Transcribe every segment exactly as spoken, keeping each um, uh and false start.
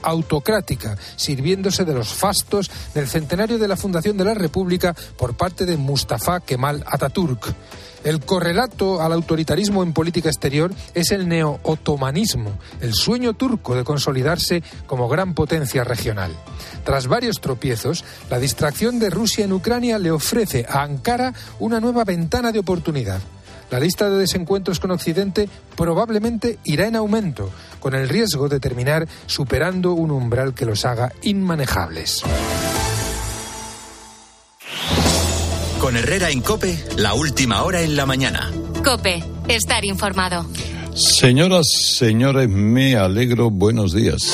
autocrática, sirviéndose de los fastos del centenario de la fundación de la República por parte de Mustafa Kemal Atatürk. El correlato al autoritarismo en política exterior es el neo-otomanismo, el sueño turco de consolidarse como gran potencia regional. Tras varios tropiezos, la distracción de Rusia en Ucrania le ofrece a Ankara una nueva ventana de oportunidad. La lista de desencuentros con Occidente probablemente irá en aumento, con el riesgo de terminar superando un umbral que los haga inmanejables. Con Herrera en COPE, la última hora en la mañana. COPE, estar informado. Señoras, señores, me alegro. Buenos días.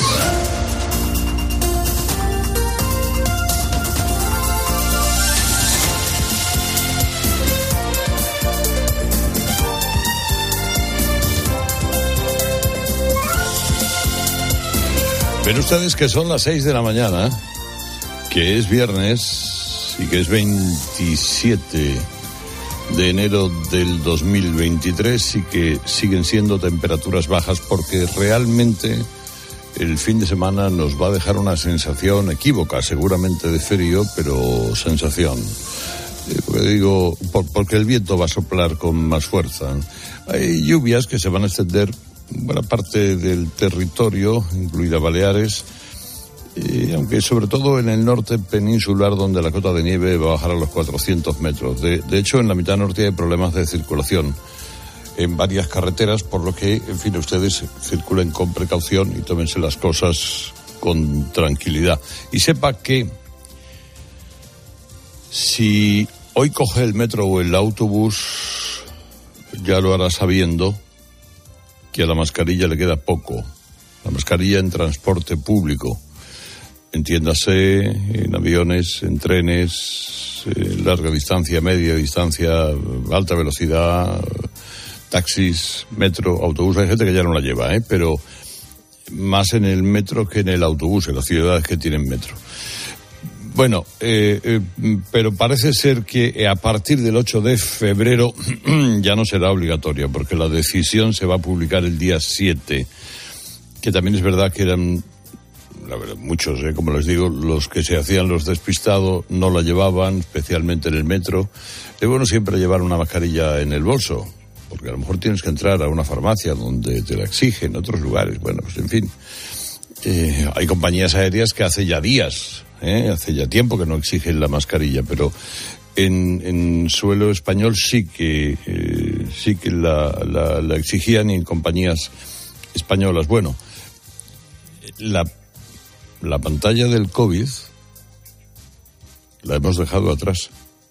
Ven ustedes que son las seis de la mañana, que es viernes y que es veintisiete de enero del dos mil veintitrés y que siguen siendo temperaturas bajas porque realmente el fin de semana nos va a dejar una sensación equívoca, seguramente de frío, pero sensación. Eh, porque digo, por, porque el viento va a soplar con más fuerza. Hay lluvias que se van a extender buena parte del territorio, incluida Baleares, eh, aunque sobre todo en el norte peninsular, donde la cota de nieve va a bajar a los cuatrocientos metros. De, de hecho, en la mitad norte hay problemas de circulación en varias carreteras, por lo que, en fin, ustedes circulen con precaución y tómense las cosas con tranquilidad. Y sepa que si hoy coge el metro o el autobús, ya lo hará sabiendo que a la mascarilla le queda poco. La mascarilla en transporte público, entiéndase, en aviones, en trenes, en larga distancia, media distancia, alta velocidad, taxis, metro, autobús. Hay gente que ya no la lleva, ¿eh? Pero más en el metro que en el autobús, en las ciudades que tienen metro. Bueno, eh, eh, pero parece ser que a partir del ocho de febrero ya no será obligatoria, porque la decisión se va a publicar el día siete, que también es verdad que eran, la verdad, muchos, eh, como les digo, los que se hacían los despistados no la llevaban, especialmente en el metro. Es bueno siempre llevar una mascarilla en el bolso, porque a lo mejor tienes que entrar a una farmacia donde te la exigen, en otros lugares. Bueno, pues en fin, eh, hay compañías aéreas que hace ya días... ¿Eh? Hace ya tiempo que no exigen la mascarilla, pero en, en suelo español sí que eh, sí que la, la, la exigían, y en compañías españolas. Bueno, la, la pantalla del COVID la hemos dejado atrás,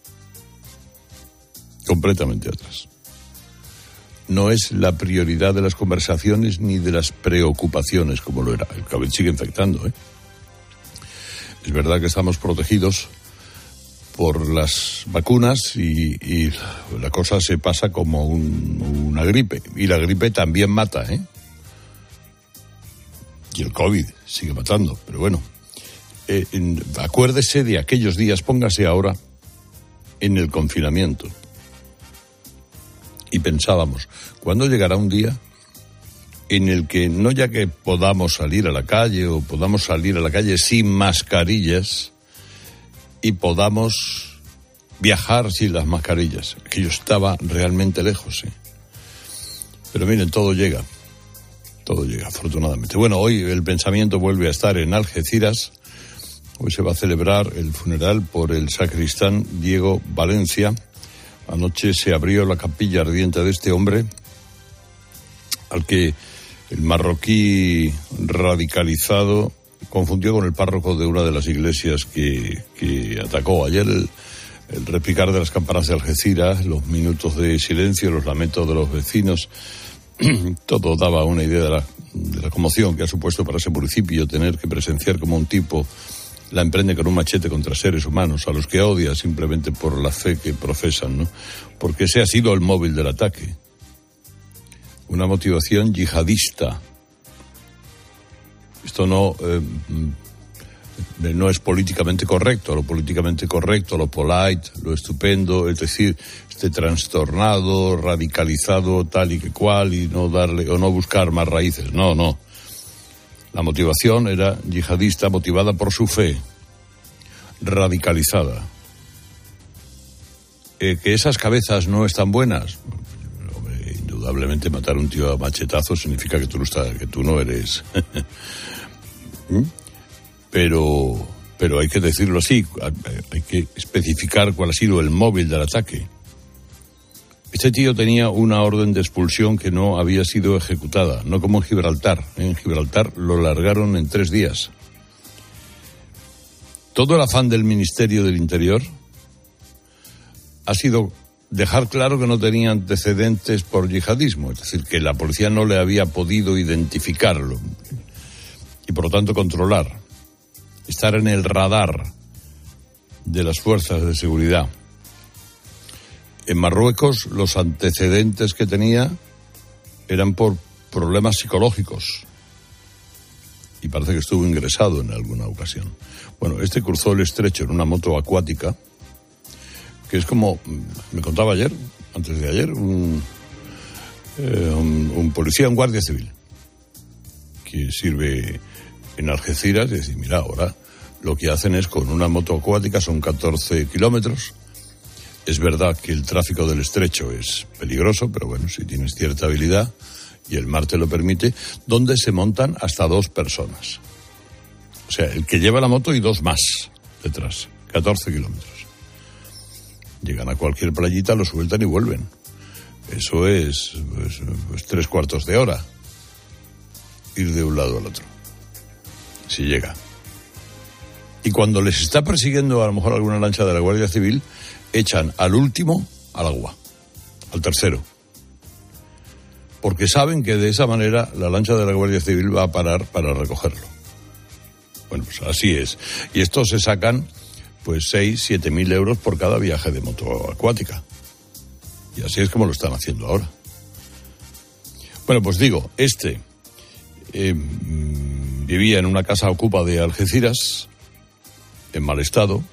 completamente atrás. No es la prioridad de las conversaciones ni de las preocupaciones como lo era. El COVID sigue infectando, ¿eh? Es verdad que estamos protegidos por las vacunas y, y la cosa se pasa como un, una gripe. Y la gripe también mata, ¿eh? Y el COVID sigue matando. Pero bueno, eh, en, acuérdese de aquellos días, póngase ahora en el confinamiento. Y pensábamos, ¿cuándo llegará un día en el que no ya que podamos salir a la calle o podamos salir a la calle sin mascarillas y podamos viajar sin las mascarillas? Aquello estaba realmente lejos, ¿eh? Pero miren, todo llega, todo llega, afortunadamente. Bueno, hoy el pensamiento vuelve a estar en Algeciras. Hoy se va a celebrar el funeral por el sacristán Diego Valencia. Anoche se abrió la capilla ardiente de este hombre, al que el marroquí radicalizado confundió con el párroco de una de las iglesias que, que atacó. Ayer el, el repicar de las campanas de Algeciras, los minutos de silencio, los lamentos de los vecinos, todo daba una idea de la, de la conmoción que ha supuesto para ese municipio tener que presenciar como un tipo la emprende con un machete contra seres humanos, a los que odia simplemente por la fe que profesan, ¿no? Porque ese ha sido el móvil del ataque. Una motivación yihadista. Esto no, eh, no es políticamente correcto. Lo políticamente correcto, lo polite, lo estupendo, es decir, este trastornado, radicalizado, tal y que cual, y no darle, o no buscar más raíces. No, no. La motivación era yihadista, motivada por su fe, radicalizada. Eh, que esas cabezas no están buenas. Hombre, indudablemente matar a un tío a machetazos significa que tú no, estás, que tú no eres. ¿Mm? Pero, pero hay que decirlo así, hay que especificar cuál ha sido el móvil del ataque. Este tío tenía una orden de expulsión que no había sido ejecutada, no como en Gibraltar. En Gibraltar lo largaron en tres días. Todo el afán del Ministerio del Interior ha sido dejar claro que no tenía antecedentes por yihadismo, es decir, que la policía no le había podido identificarlo y por lo tanto controlar, estar en el radar de las fuerzas de seguridad. En Marruecos los antecedentes que tenía eran por problemas psicológicos y parece que estuvo ingresado en alguna ocasión. Bueno, este cruzó el estrecho en una moto acuática, que es como, me contaba ayer, antes de ayer, un, eh, un, un policía, un guardia civil, que sirve en Algeciras, y decir, mira, ahora lo que hacen es con una moto acuática, son catorce kilómetros. Es verdad que el tráfico del estrecho es peligroso, pero bueno, si tienes cierta habilidad y el mar te lo permite, donde se montan hasta dos personas. O sea, el que lleva la moto y dos más detrás, catorce kilómetros. Llegan a cualquier playita, lo sueltan y vuelven. Eso es pues, pues, tres cuartos de hora. Ir de un lado al otro. Si llega. Y cuando les está persiguiendo a lo mejor alguna lancha de la Guardia Civil, echan al último al agua, al tercero. Porque saben que de esa manera la lancha de la Guardia Civil va a parar para recogerlo. Bueno, pues así es. Y estos se sacan pues seis, siete mil euros por cada viaje de moto acuática. Y así es como lo están haciendo ahora. Bueno, pues digo, este eh, vivía en una casa ocupa de Algeciras, en mal estado,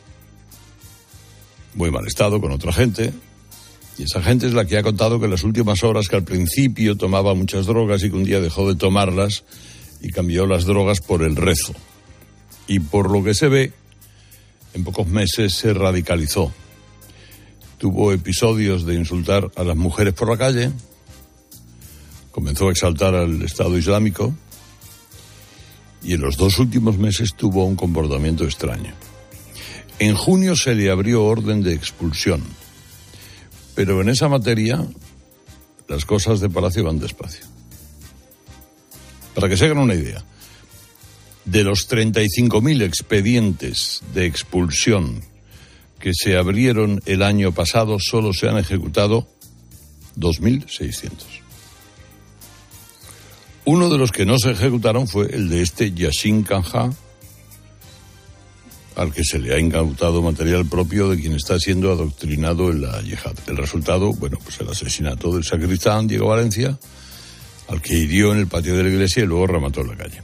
muy mal estado, con otra gente, y esa gente es la que ha contado que en las últimas horas, que al principio tomaba muchas drogas y que un día dejó de tomarlas y cambió las drogas por el rezo. Y por lo que se ve, en pocos meses se radicalizó. Tuvo episodios de insultar a las mujeres por la calle, comenzó a exaltar al Estado Islámico y en los dos últimos meses tuvo un comportamiento extraño. En junio se le abrió orden de expulsión, pero en esa materia las cosas de Palacio van despacio. Para que se hagan una idea, de los treinta y cinco mil expedientes de expulsión que se abrieron el año pasado, solo se han ejecutado dos mil seiscientos. Uno de los que no se ejecutaron fue el de este Yassin Kanja, al que se le ha incautado material propio de quien está siendo adoctrinado en la yihad. El resultado, bueno, pues el asesinato del sacristán Diego Valencia, al que hirió en el patio de la iglesia y luego remató en la calle.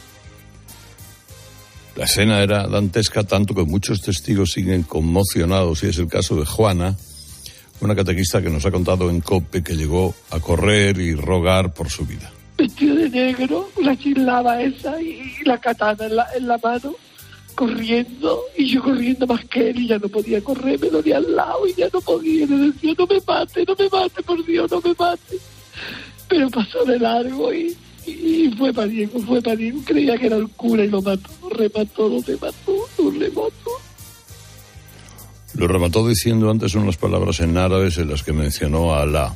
La escena era dantesca, tanto que muchos testigos siguen conmocionados, y es el caso de Juana, una catequista que nos ha contado en COPE que llegó a correr y rogar por su vida. Vestido de negro, la chilaba esa y la katana en la, en la mano, corriendo, y yo corriendo más que él, y ya no podía correr, me dolía al lado y ya no podía, y le decía, no me mate, no me mate, por Dios, no me mate. Pero pasó de largo y, y fue para Diego, fue para Diego, creía que era el cura y lo mató, lo remató, lo remató, lo remató. Lo remató diciendo antes unas palabras en árabes en las que mencionó a Alá.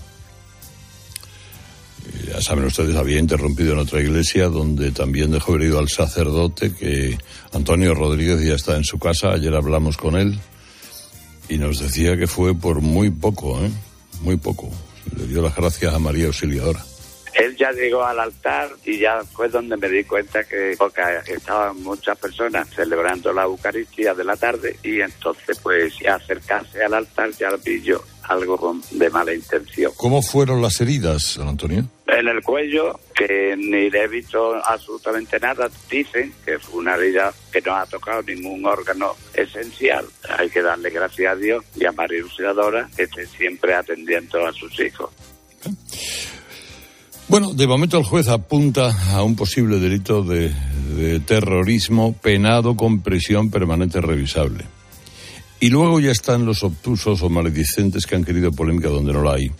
Ya saben ustedes, había interrumpido en otra iglesia donde también dejó herido al sacerdote, que Antonio Rodríguez ya está en su casa. Ayer hablamos con él y nos decía que fue por muy poco, ¿eh? Muy poco. Le dio las gracias a María Auxiliadora. Él ya llegó al altar y ya fue donde me di cuenta que porque estaban muchas personas celebrando la Eucaristía de la tarde, y entonces pues ya acercarse al altar ya vi yo algo de mala intención. ¿Cómo fueron las heridas, don Antonio? En el cuello, que ni le he visto absolutamente nada. Dicen que fue una herida que no ha tocado ningún órgano esencial. Hay que darle gracias a Dios y a María Auxiliadora, que esté siempre atendiendo a sus hijos. Bueno, de momento el juez apunta a un posible delito de de terrorismo penado con prisión permanente revisable. Y luego ya están los obtusos o maledicentes que han querido polémica donde no la hay.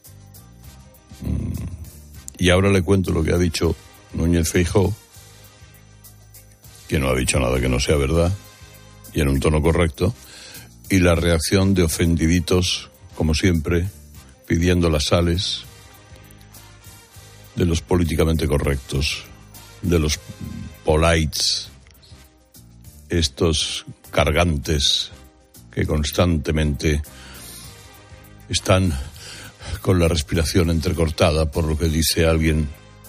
Y ahora le cuento lo que ha dicho Núñez Feijóo, que no ha dicho nada que no sea verdad, y en un tono correcto, y la reacción de ofendiditos, como siempre, pidiendo las sales de los políticamente correctos, de los polites, estos cargantes que constantemente están con la respiración entrecortada por lo que dice alguien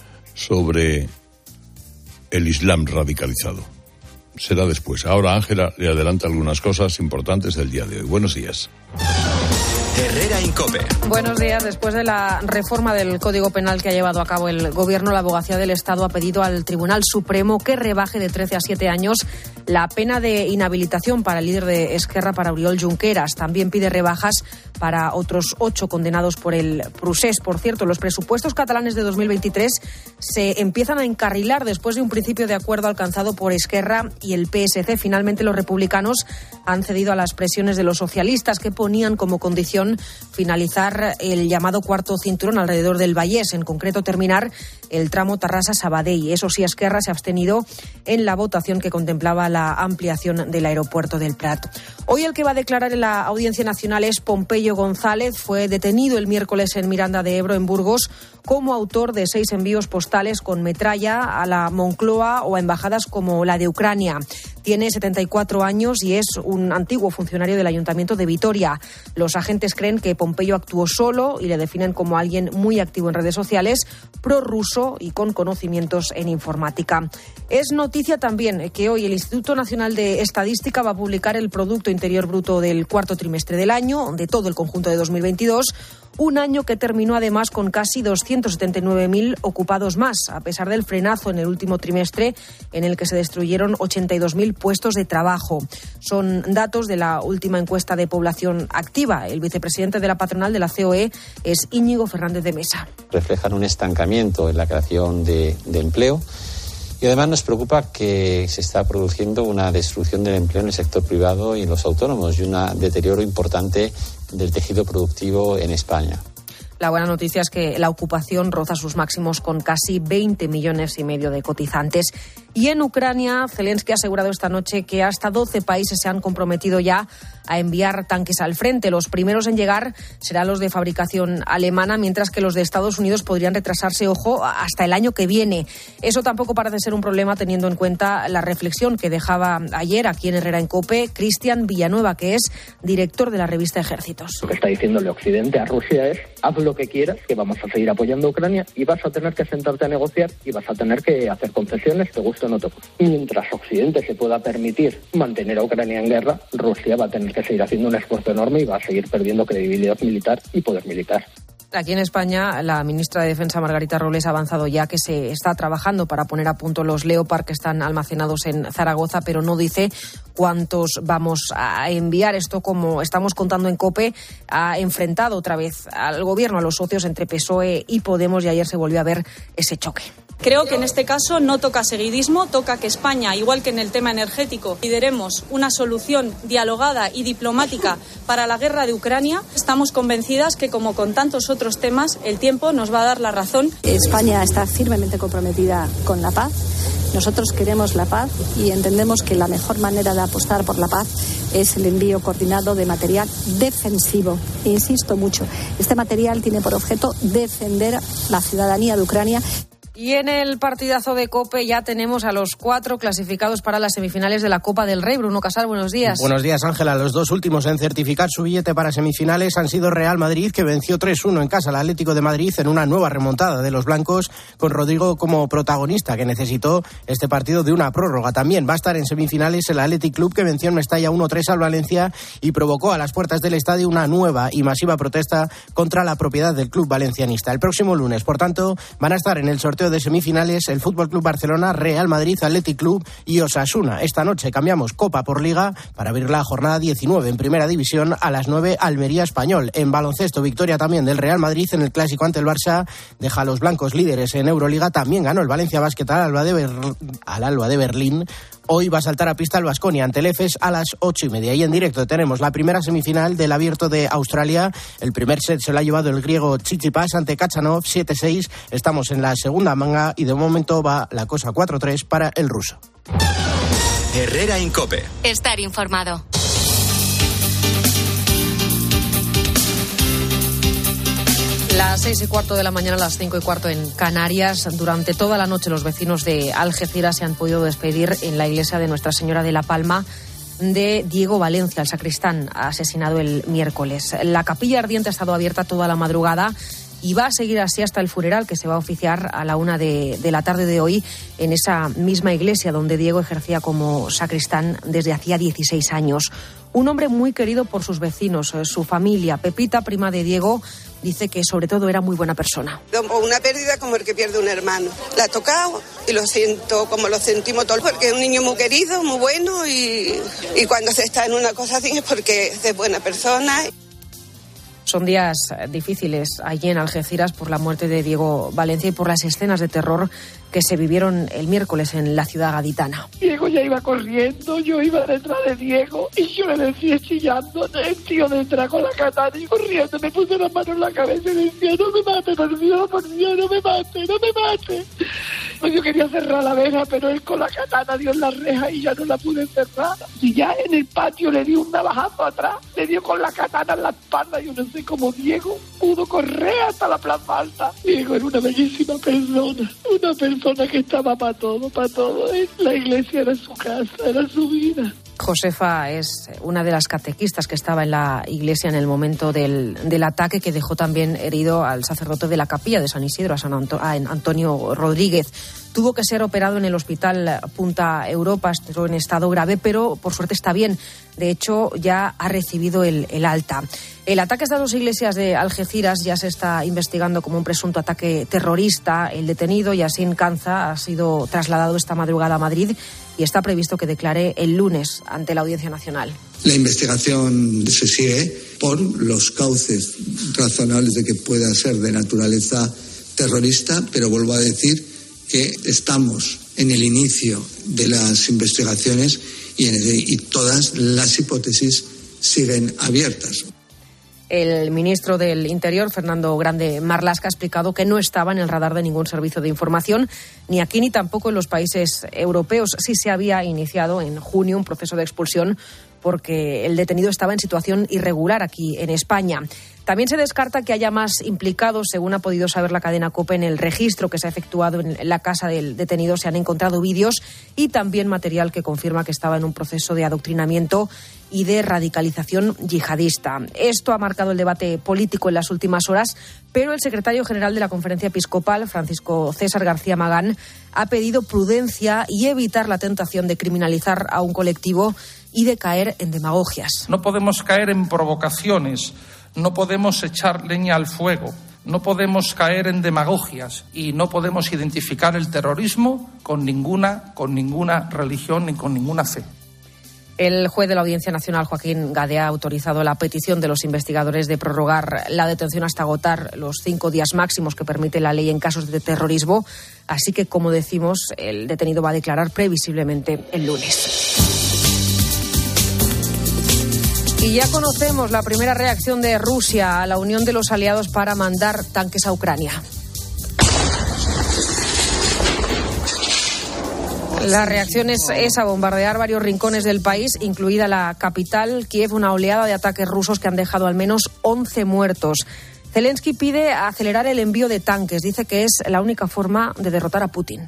sobre el Islam radicalizado. Será después. Ahora Ángela le adelanta algunas cosas importantes del día de hoy. Buenos días. Herrera Incope. Buenos días. Después de la reforma del Código Penal que ha llevado a cabo el Gobierno, la Abogacía del Estado ha pedido al Tribunal Supremo que rebaje de trece a siete años la pena de inhabilitación para el líder de Esquerra, para Oriol Junqueras. También pide rebajas para otros ocho condenados por el procés. Por cierto, los presupuestos catalanes de dos mil veintitrés se empiezan a encarrilar después de un principio de acuerdo alcanzado por Esquerra y el P S C. Finalmente, los republicanos han cedido a las presiones de los socialistas, que ponían como condición finalizar el llamado cuarto cinturón alrededor del Vallés, en concreto terminar el tramo Tarrasa-Sabadell. Eso sí, Esquerra se ha abstenido en la votación que contemplaba la ampliación del aeropuerto del Prat. Hoy el que va a declarar en la Audiencia Nacional es Pompeyo González. Fue detenido el miércoles en Miranda de Ebro, en Burgos, como autor de seis envíos postales con metralla a la Moncloa o a embajadas como la de Ucrania. Tiene setenta y cuatro años y es un antiguo funcionario del Ayuntamiento de Vitoria. Los agentes creen que Pompeyo actuó solo y le definen como alguien muy activo en redes sociales, prorruso y con conocimientos en informática. Es noticia también que hoy el Instituto Nacional de Estadística va a publicar el Producto Interior Bruto del cuarto trimestre del año, de todo el conjunto de dos mil veintidós, un año que terminó además con casi doscientos setenta y nueve mil ocupados más, a pesar del frenazo en el último trimestre en el que se destruyeron ochenta y dos mil puestos de trabajo. Son datos de la última encuesta de población activa. El vicepresidente de la patronal de la C O E es Íñigo Fernández de Mesa. Reflejan un estancamiento en la creación de, de empleo. Y además nos preocupa que se está produciendo una destrucción del empleo en el sector privado y en los autónomos y un deterioro importante del tejido productivo en España. La buena noticia es que la ocupación roza sus máximos con casi veinte millones y medio de cotizantes. Y en Ucrania, Zelensky ha asegurado esta noche que hasta doce países se han comprometido ya a enviar tanques al frente. Los primeros en llegar serán los de fabricación alemana, mientras que los de Estados Unidos podrían retrasarse, ojo, hasta el año que viene. Eso tampoco parece ser un problema teniendo en cuenta la reflexión que dejaba ayer aquí en Herrera en COPE Cristian Villanueva, que es director de la revista Ejércitos. Lo que está diciéndole Occidente a Rusia es: haz lo que quieras, que vamos a seguir apoyando a Ucrania y vas a tener que sentarte a negociar y vas a tener que hacer concesiones, te guste o no te guste. Mientras Occidente se pueda permitir mantener a Ucrania en guerra, Rusia va a tener que seguir haciendo un esfuerzo enorme y va a seguir perdiendo credibilidad militar y poder militar. Aquí en España, la ministra de Defensa, Margarita Robles, ha avanzado ya que se está trabajando para poner a punto los Leopard que están almacenados en Zaragoza, pero no dice cuántos vamos a enviar. Esto, como estamos contando en COPE, ha enfrentado otra vez al gobierno, a los socios entre P S O E y Podemos, y ayer se volvió a ver ese choque. Creo que en este caso no toca seguidismo, toca que España, igual que en el tema energético, lideremos una solución dialogada y diplomática para la guerra de Ucrania. Estamos convencidas que, como con tantos otros temas, el tiempo nos va a dar la razón. España está firmemente comprometida con la paz. Nosotros queremos la paz y entendemos que la mejor manera de apostar por la paz es el envío coordinado de material defensivo. Insisto mucho, este material tiene por objeto defender la ciudadanía de Ucrania. Y en el partidazo de COPE ya tenemos a los cuatro clasificados para las semifinales de la Copa del Rey. Bruno Casal, buenos días. Buenos días, Ángela. Los dos últimos en certificar su billete para semifinales han sido Real Madrid, que venció tres uno en casa al Atlético de Madrid en una nueva remontada de los blancos, con Rodrigo como protagonista, que necesitó este partido de una prórroga. También va a estar en semifinales el Athletic Club, que venció en Mestalla uno tres al Valencia y provocó a las puertas del estadio una nueva y masiva protesta contra la propiedad del club valencianista. El próximo lunes, por tanto, van a estar en el sorteo sorteo de semifinales el Fútbol Club Barcelona, Real Madrid, Athletic Club y Osasuna. Esta noche cambiamos Copa por Liga para abrir la jornada diecinueve en Primera División. A las nueve, Almería Español. En baloncesto, victoria también del Real Madrid en el clásico ante el Barça. Deja a los blancos líderes en Euroliga. También ganó el Valencia Basket al Alba de, Ber- al Alba de Berlín. Hoy va a saltar a pista el Baskonia ante el Efes a las ocho y media. Y en directo tenemos la primera semifinal del Abierto de Australia. El primer set se lo ha llevado el griego Tsitsipas ante Khachanov, siete seis. Estamos en la segunda manga y de momento va la cosa cuatro tres para el ruso. Herrera en COPE. Estar informado. Las seis y cuarto de la mañana, las cinco y cuarto en Canarias. Durante toda la noche los vecinos de Algeciras se han podido despedir en la iglesia de Nuestra Señora de la Palma de Diego Valencia, el sacristán asesinado el miércoles. La capilla ardiente ha estado abierta toda la madrugada y va a seguir así hasta el funeral, que se va a oficiar a la una de, de la tarde de hoy en esa misma iglesia donde Diego ejercía como sacristán desde hacía dieciséis años. Un hombre muy querido por sus vecinos, su familia. Pepita, prima de Diego, dice que sobre todo era muy buena persona. Una pérdida como el que pierde un hermano. La ha tocado y lo siento como lo sentimos todos, porque es un niño muy querido, muy bueno, y, y cuando se está en una cosa así es porque es de buena persona. Son días difíciles allí en Algeciras por la muerte de Diego Valencia y por las escenas de terror que se vivieron el miércoles en la ciudad gaditana. Diego ya iba corriendo, yo iba detrás de Diego y yo le decía chillando, el tío detrás con la katana y corriendo, me puse las manos en la cabeza y decía, no me mate, por Dios, por Dios, no me mate, no me mate. Pues yo quería cerrar la verja, pero él con la katana dio en la reja y ya no la pude cerrar. Y ya en el patio le dio un navajazo atrás, le dio con la katana en la espalda. Yo no sé cómo Diego pudo correr hasta la plaza alta. Diego era una bellísima persona, una persona que estaba para todo, para todo. La iglesia era su casa, era su vida. Josefa es una de las catequistas que estaba en la iglesia en el momento del, del ataque, que dejó también herido al sacerdote de la capilla de San Isidro, a San Anto- a Antonio Rodríguez. Tuvo que ser operado en el hospital Punta Europa, estuvo en estado grave, pero por suerte está bien. De hecho, ya ha recibido el, el alta. El ataque a estas dos iglesias de Algeciras ya se está investigando como un presunto ataque terrorista. El detenido, Yassine Kanza, ha sido trasladado esta madrugada a Madrid y está previsto que declare el lunes ante la Audiencia Nacional. La investigación se sigue por los cauces razonables de que pueda ser de naturaleza terrorista, pero vuelvo a decir que estamos en el inicio de las investigaciones y, en el, y todas las hipótesis siguen abiertas. El ministro del Interior, Fernando Grande Marlaska, ha explicado que no estaba en el radar de ningún servicio de información, ni aquí ni tampoco en los países europeos. Sí se había iniciado en junio un proceso de expulsión porque el detenido estaba en situación irregular aquí en España. También se descarta que haya más implicados. Según ha podido saber la cadena COPE, en el registro que se ha efectuado en la casa del detenido se han encontrado vídeos y también material que confirma que estaba en un proceso de adoctrinamiento y de radicalización yihadista. Esto ha marcado el debate político en las últimas horas, pero el secretario general de la Conferencia Episcopal, Francisco César García Magán, ha pedido prudencia y evitar la tentación de criminalizar a un colectivo y de caer en demagogias. No podemos caer en provocaciones, no podemos echar leña al fuego, no podemos caer en demagogias y no podemos identificar el terrorismo con ninguna, con ninguna religión ni con ninguna fe. El juez de la Audiencia Nacional, Joaquín Gadea, ha autorizado la petición de los investigadores de prorrogar la detención hasta agotar los cinco días máximos que permite la ley en casos de terrorismo. Así que, como decimos, el detenido va a declarar previsiblemente el lunes. Y ya conocemos la primera reacción de Rusia a la unión de los aliados para mandar tanques a Ucrania. La reacción es esa, bombardear varios rincones del país, incluida la capital, Kiev, una oleada de ataques rusos que han dejado al menos once muertos. Zelensky pide acelerar el envío de tanques. Dice que es la única forma de derrotar a Putin.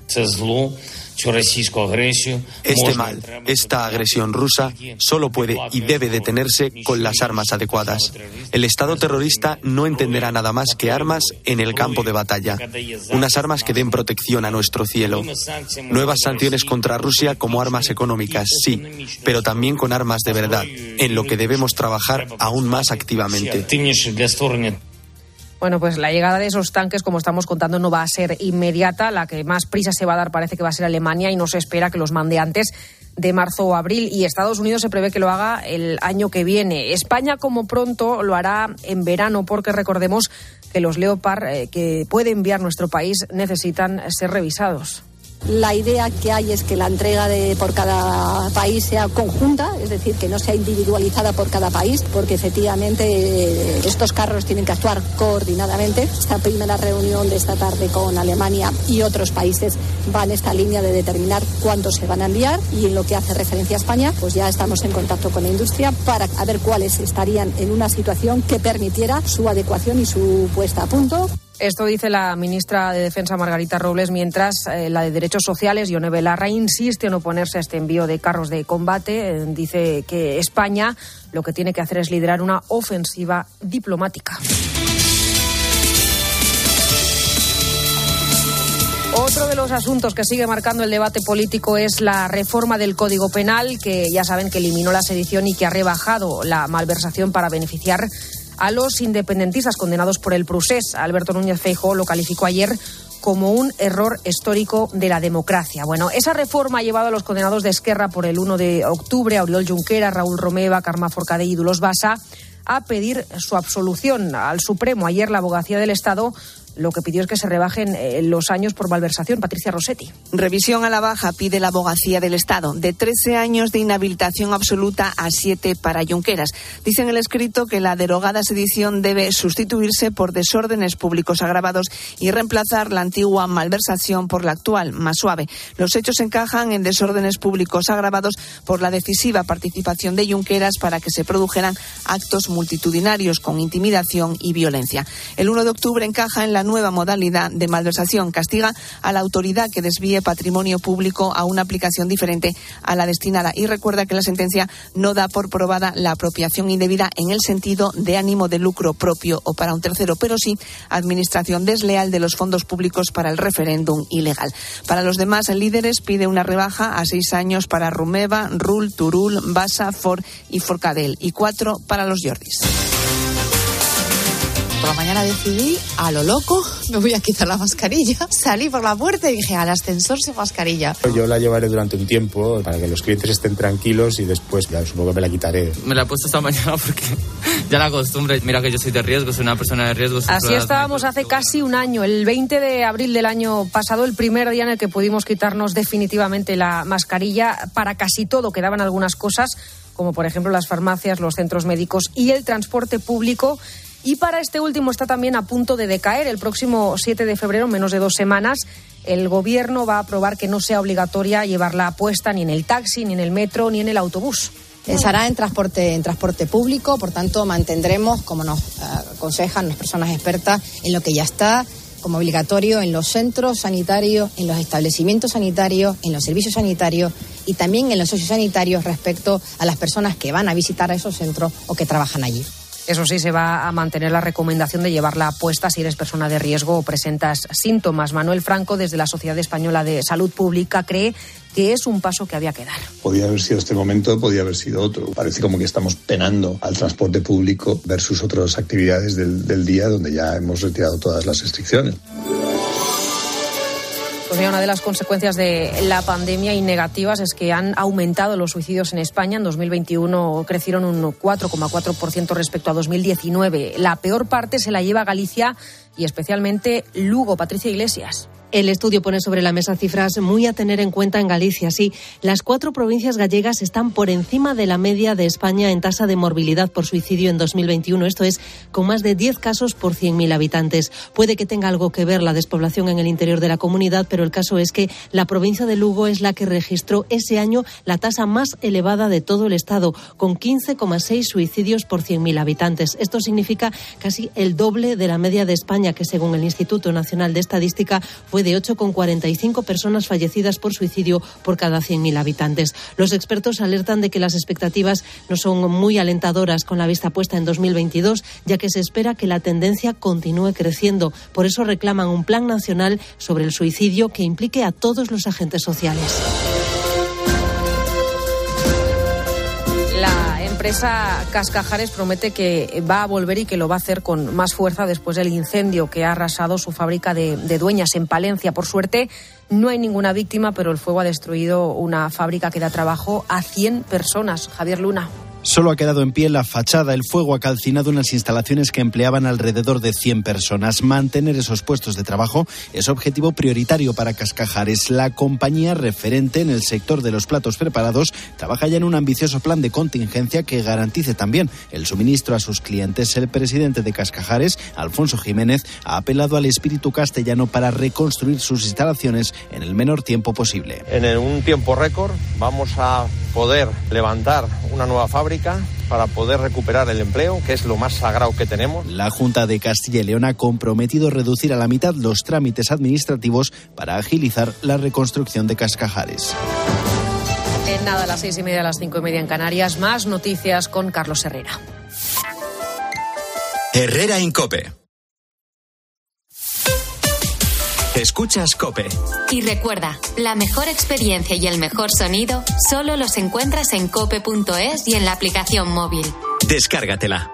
Este mal, esta agresión rusa, solo puede y debe detenerse con las armas adecuadas. El Estado terrorista no entenderá nada más que armas en el campo de batalla. Unas armas que den protección a nuestro cielo. Nuevas sanciones contra Rusia como armas económicas, sí, pero también con armas de verdad, en lo que debemos trabajar aún más activamente. Bueno, pues la llegada de esos tanques, como estamos contando, no va a ser inmediata. La que más prisa se va a dar parece que va a ser Alemania y no se espera que los mande antes de marzo o abril. Y Estados Unidos se prevé que lo haga el año que viene. España, como pronto, lo hará en verano porque recordemos que los Leopard eh, que puede enviar nuestro país necesitan ser revisados. La idea que hay es que la entrega de por cada país sea conjunta, es decir, que no sea individualizada por cada país, porque efectivamente estos carros tienen que actuar coordinadamente. Esta primera reunión de esta tarde con Alemania y otros países va en esta línea de determinar cuántos se van a enviar, y en lo que hace referencia a España, pues ya estamos en contacto con la industria para ver cuáles estarían en una situación que permitiera su adecuación y su puesta a punto. Esto dice la ministra de Defensa, Margarita Robles, mientras eh, la de Derechos Sociales, Ione Belarra, insiste en oponerse a este envío de carros de combate. Eh, dice que España lo que tiene que hacer es liderar una ofensiva diplomática. Otro de los asuntos que sigue marcando el debate político es la reforma del Código Penal, que ya saben que eliminó la sedición y que ha rebajado la malversación para beneficiar a los independentistas condenados por el procés. Alberto Núñez Feijóo lo calificó ayer como un error histórico de la democracia. Bueno, esa reforma ha llevado a los condenados de Esquerra por el uno de octubre, a Oriol Junqueras, Raúl Romeva, Carme Forcadell y Dolors Bassa, a pedir su absolución al Supremo. Ayer la Abogacía del Estado lo que pidió es que se rebajen eh, los años por malversación. Patricia Rossetti. Revisión a la baja pide la Abogacía del Estado, de trece años de inhabilitación absoluta a siete para Junqueras. Dice en el escrito que la derogada sedición debe sustituirse por desórdenes públicos agravados y reemplazar la antigua malversación por la actual, más suave. Los hechos encajan en desórdenes públicos agravados por la decisiva participación de Junqueras para que se produjeran actos multitudinarios con intimidación y violencia. El uno de octubre encaja en la nueva modalidad de malversación. Castiga a la autoridad que desvíe patrimonio público a una aplicación diferente a la destinada, y recuerda que la sentencia no da por probada la apropiación indebida en el sentido de ánimo de lucro propio o para un tercero, pero sí administración desleal de los fondos públicos para el referéndum ilegal. Para los demás líderes pide una rebaja a seis años para Romeva, Rull, Turull, Bassa, Ford y Forcadell, y cuatro para los Jordis. Por la mañana decidí, a lo loco, me voy a quitar la mascarilla. Salí por la puerta y dije, al ascensor sin mascarilla. Yo la llevaré durante un tiempo para que los clientes estén tranquilos y después ya supongo que me la quitaré. Me la he puesto esta mañana porque ya la costumbre. Mira que yo soy de riesgo, soy una persona de riesgo. Así estábamos hace casi un año, el veinte de abril del año pasado, el primer día en el que pudimos quitarnos definitivamente la mascarilla. Para casi todo quedaban algunas cosas, como por ejemplo las farmacias, los centros médicos y el transporte público. Y para este último está también a punto de decaer. El próximo siete de febrero, menos de dos semanas, el Gobierno va a aprobar que no sea obligatoria llevarla puesta ni en el taxi, ni en el metro, ni en el autobús. Se hará en transporte, en transporte público, por tanto mantendremos, como nos aconsejan las personas expertas, en lo que ya está como obligatorio en los centros sanitarios, en los establecimientos sanitarios, en los servicios sanitarios y también en los sociosanitarios respecto a las personas que van a visitar a esos centros o que trabajan allí. Eso sí, se va a mantener la recomendación de llevarla puesta si eres persona de riesgo o presentas síntomas. Manuel Franco, desde la Sociedad Española de Salud Pública, cree que es un paso que había que dar. Podía haber sido este momento, podía haber sido otro. Parece como que estamos penando al transporte público versus otras actividades del, del día donde ya hemos retirado todas las restricciones. Pues ya una de las consecuencias de la pandemia y negativas es que han aumentado los suicidios en España. En dos mil veintiuno crecieron un cuatro coma cuatro por ciento respecto a dos mil diecinueve. La peor parte se la lleva Galicia y especialmente Lugo. Patricia Iglesias. El estudio pone sobre la mesa cifras muy a tener en cuenta en Galicia. Sí, las cuatro provincias gallegas están por encima de la media de España en tasa de morbilidad por suicidio en dos mil veintiuno. Esto es, con más de diez casos por cien mil habitantes. Puede que tenga algo que ver la despoblación en el interior de la comunidad, pero el caso es que la provincia de Lugo es la que registró ese año la tasa más elevada de todo el estado, con quince coma seis suicidios por cien mil habitantes. Esto significa casi el doble de la media de España, que según el Instituto Nacional de Estadística fue de ocho coma cuarenta y cinco personas fallecidas por suicidio por cada cien mil habitantes. Los expertos alertan de que las expectativas no son muy alentadoras con la vista puesta en dos mil veintidós, ya que se espera que la tendencia continúe creciendo. Por eso reclaman un plan nacional sobre el suicidio que implique a todos los agentes sociales. La empresa Cascajares promete que va a volver y que lo va a hacer con más fuerza después del incendio que ha arrasado su fábrica de, de Dueñas en Palencia. Por suerte, no hay ninguna víctima, pero el fuego ha destruido una fábrica que da trabajo a cien personas. Javier Luna. Solo ha quedado en pie la fachada. El fuego ha calcinado unas instalaciones que empleaban alrededor de cien personas. Mantener esos puestos de trabajo es objetivo prioritario para Cascajares. La compañía, referente en el sector de los platos preparados, trabaja ya en un ambicioso plan de contingencia que garantice también el suministro a sus clientes. El presidente de Cascajares, Alfonso Jiménez, ha apelado al espíritu castellano para reconstruir sus instalaciones en el menor tiempo posible. En un tiempo récord vamos a poder levantar una nueva fábrica para poder recuperar el empleo, que es lo más sagrado que tenemos. La Junta de Castilla y León ha comprometido reducir a la mitad los trámites administrativos para agilizar la reconstrucción de Cascajares. En nada, a las seis y media, a las cinco y media en Canarias, más noticias con Carlos Herrera. Herrera en COPE. Escuchas COPE. Y recuerda, la mejor experiencia y el mejor sonido solo los encuentras en cope punto es y en la aplicación móvil. Descárgatela.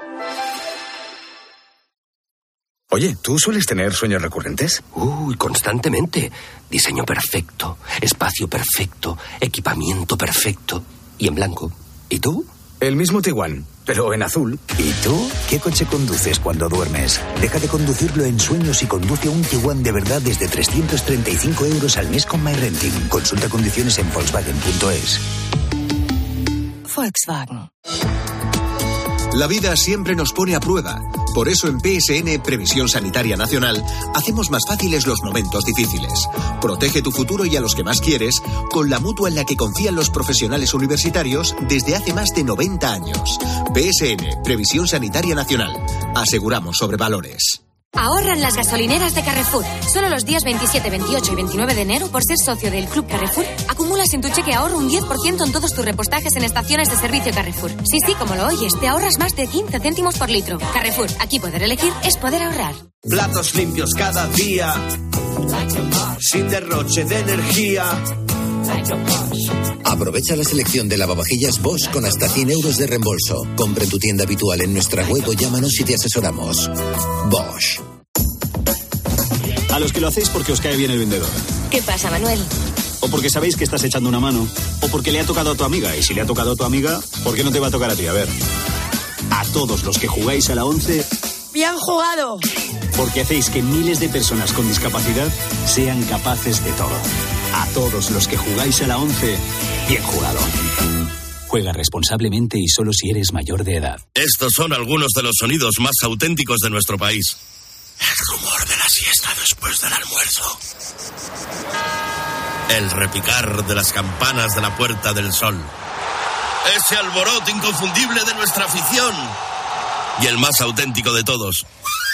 Oye, ¿tú sueles tener sueños recurrentes? Uy, constantemente. Diseño perfecto, espacio perfecto, equipamiento perfecto y en blanco. ¿Y tú? El mismo Tiguan, pero en azul. ¿Y tú? ¿Qué coche conduces cuando duermes? Deja de conducirlo en sueños y conduce un Tiguan de verdad desde trescientos treinta y cinco euros al mes con MyRenting. Consulta condiciones en volkswagen punto es. Volkswagen. La vida siempre nos pone a prueba. Por eso en P S N Previsión Sanitaria Nacional hacemos más fáciles los momentos difíciles. Protege tu futuro y a los que más quieres con la mutua en la que confían los profesionales universitarios desde hace más de noventa años. P S N Previsión Sanitaria Nacional. Aseguramos sobre valores. Ahorran las gasolineras de Carrefour. Solo los días veintisiete, veintiocho y veintinueve de enero, por ser socio del Club Carrefour, acumulas en tu cheque ahorro un diez por ciento en todos tus repostajes en estaciones de servicio Carrefour. Sí, sí, como lo oyes, te ahorras más de quince céntimos por litro. Carrefour, aquí poder elegir es poder ahorrar. Platos limpios cada día, sin derroche de energía. Aprovecha la selección de lavavajillas Bosch con hasta cien euros de reembolso. Compra en tu tienda habitual en nuestra web o llámanos y te asesoramos. Bosch. A los que lo hacéis porque os cae bien el vendedor. ¿Qué pasa, Manuel? O porque sabéis que estás echando una mano. O porque le ha tocado a tu amiga. Y si le ha tocado a tu amiga, ¿por qué no te va a tocar a ti? A ver. A todos los que jugáis a la once... ¡Bien jugado! Porque hacéis que miles de personas con discapacidad sean capaces de todo. A todos los que jugáis a la once, bien jugado. Juega responsablemente y solo si eres mayor de edad. Estos son algunos de los sonidos más auténticos de nuestro país. El rumor de la siesta después del almuerzo. El repicar de las campanas de la Puerta del Sol. Ese alboroto inconfundible de nuestra afición. Y el más auténtico de todos.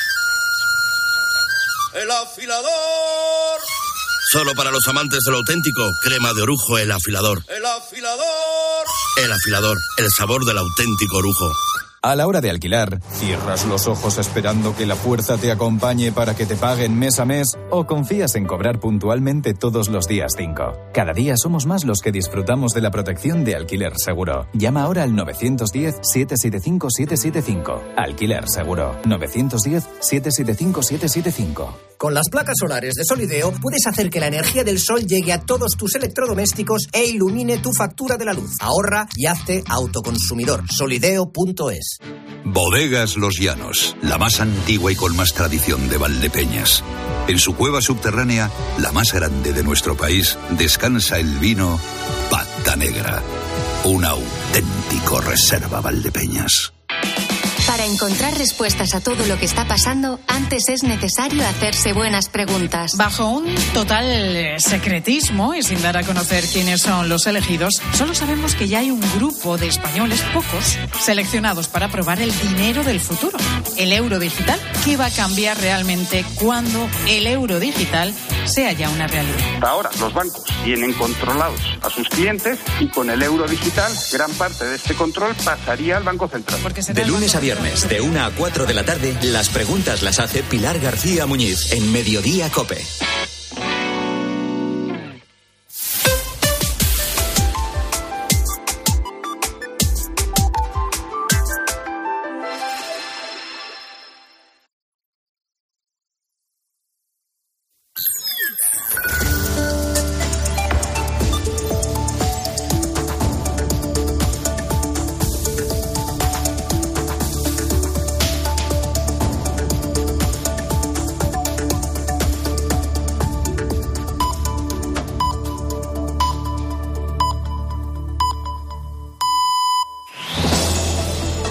¡El afilador! Solo para los amantes de lo auténtico, crema de orujo El Afilador. ¡El afilador! El Afilador, el sabor del auténtico orujo. A la hora de alquilar, ¿cierras los ojos esperando que la fuerza te acompañe para que te paguen mes a mes? ¿O confías en cobrar puntualmente todos los días cinco? Cada día somos más los que disfrutamos de la protección de Alquiler Seguro. Llama ahora al nueve uno cero, siete siete cinco, siete siete cinco. Alquiler Seguro. nueve uno cero, siete siete cinco, siete siete cinco. Con las placas solares de Solideo puedes hacer que la energía del sol llegue a todos tus electrodomésticos e ilumine tu factura de la luz. Ahorra y hazte autoconsumidor. Solideo punto es. Bodegas Los Llanos, la más antigua y con más tradición de Valdepeñas. En su cueva subterránea, la más grande de nuestro país, descansa el vino Pata Negra. Un auténtico reserva Valdepeñas. Para encontrar respuestas a todo lo que está pasando, antes es necesario hacerse buenas preguntas. Bajo un total secretismo y sin dar a conocer quiénes son los elegidos, solo sabemos que ya hay un grupo de españoles, pocos, seleccionados para probar el dinero del futuro, el euro digital, que va a cambiar realmente cuando el euro digital sea ya una realidad. Hasta ahora los bancos tienen controlados a sus clientes y con el euro digital gran parte de este control pasaría al Banco Central. De lunes a viernes, de una a cuatro de la tarde, las preguntas las hace Pilar García Muñiz en Mediodía COPE.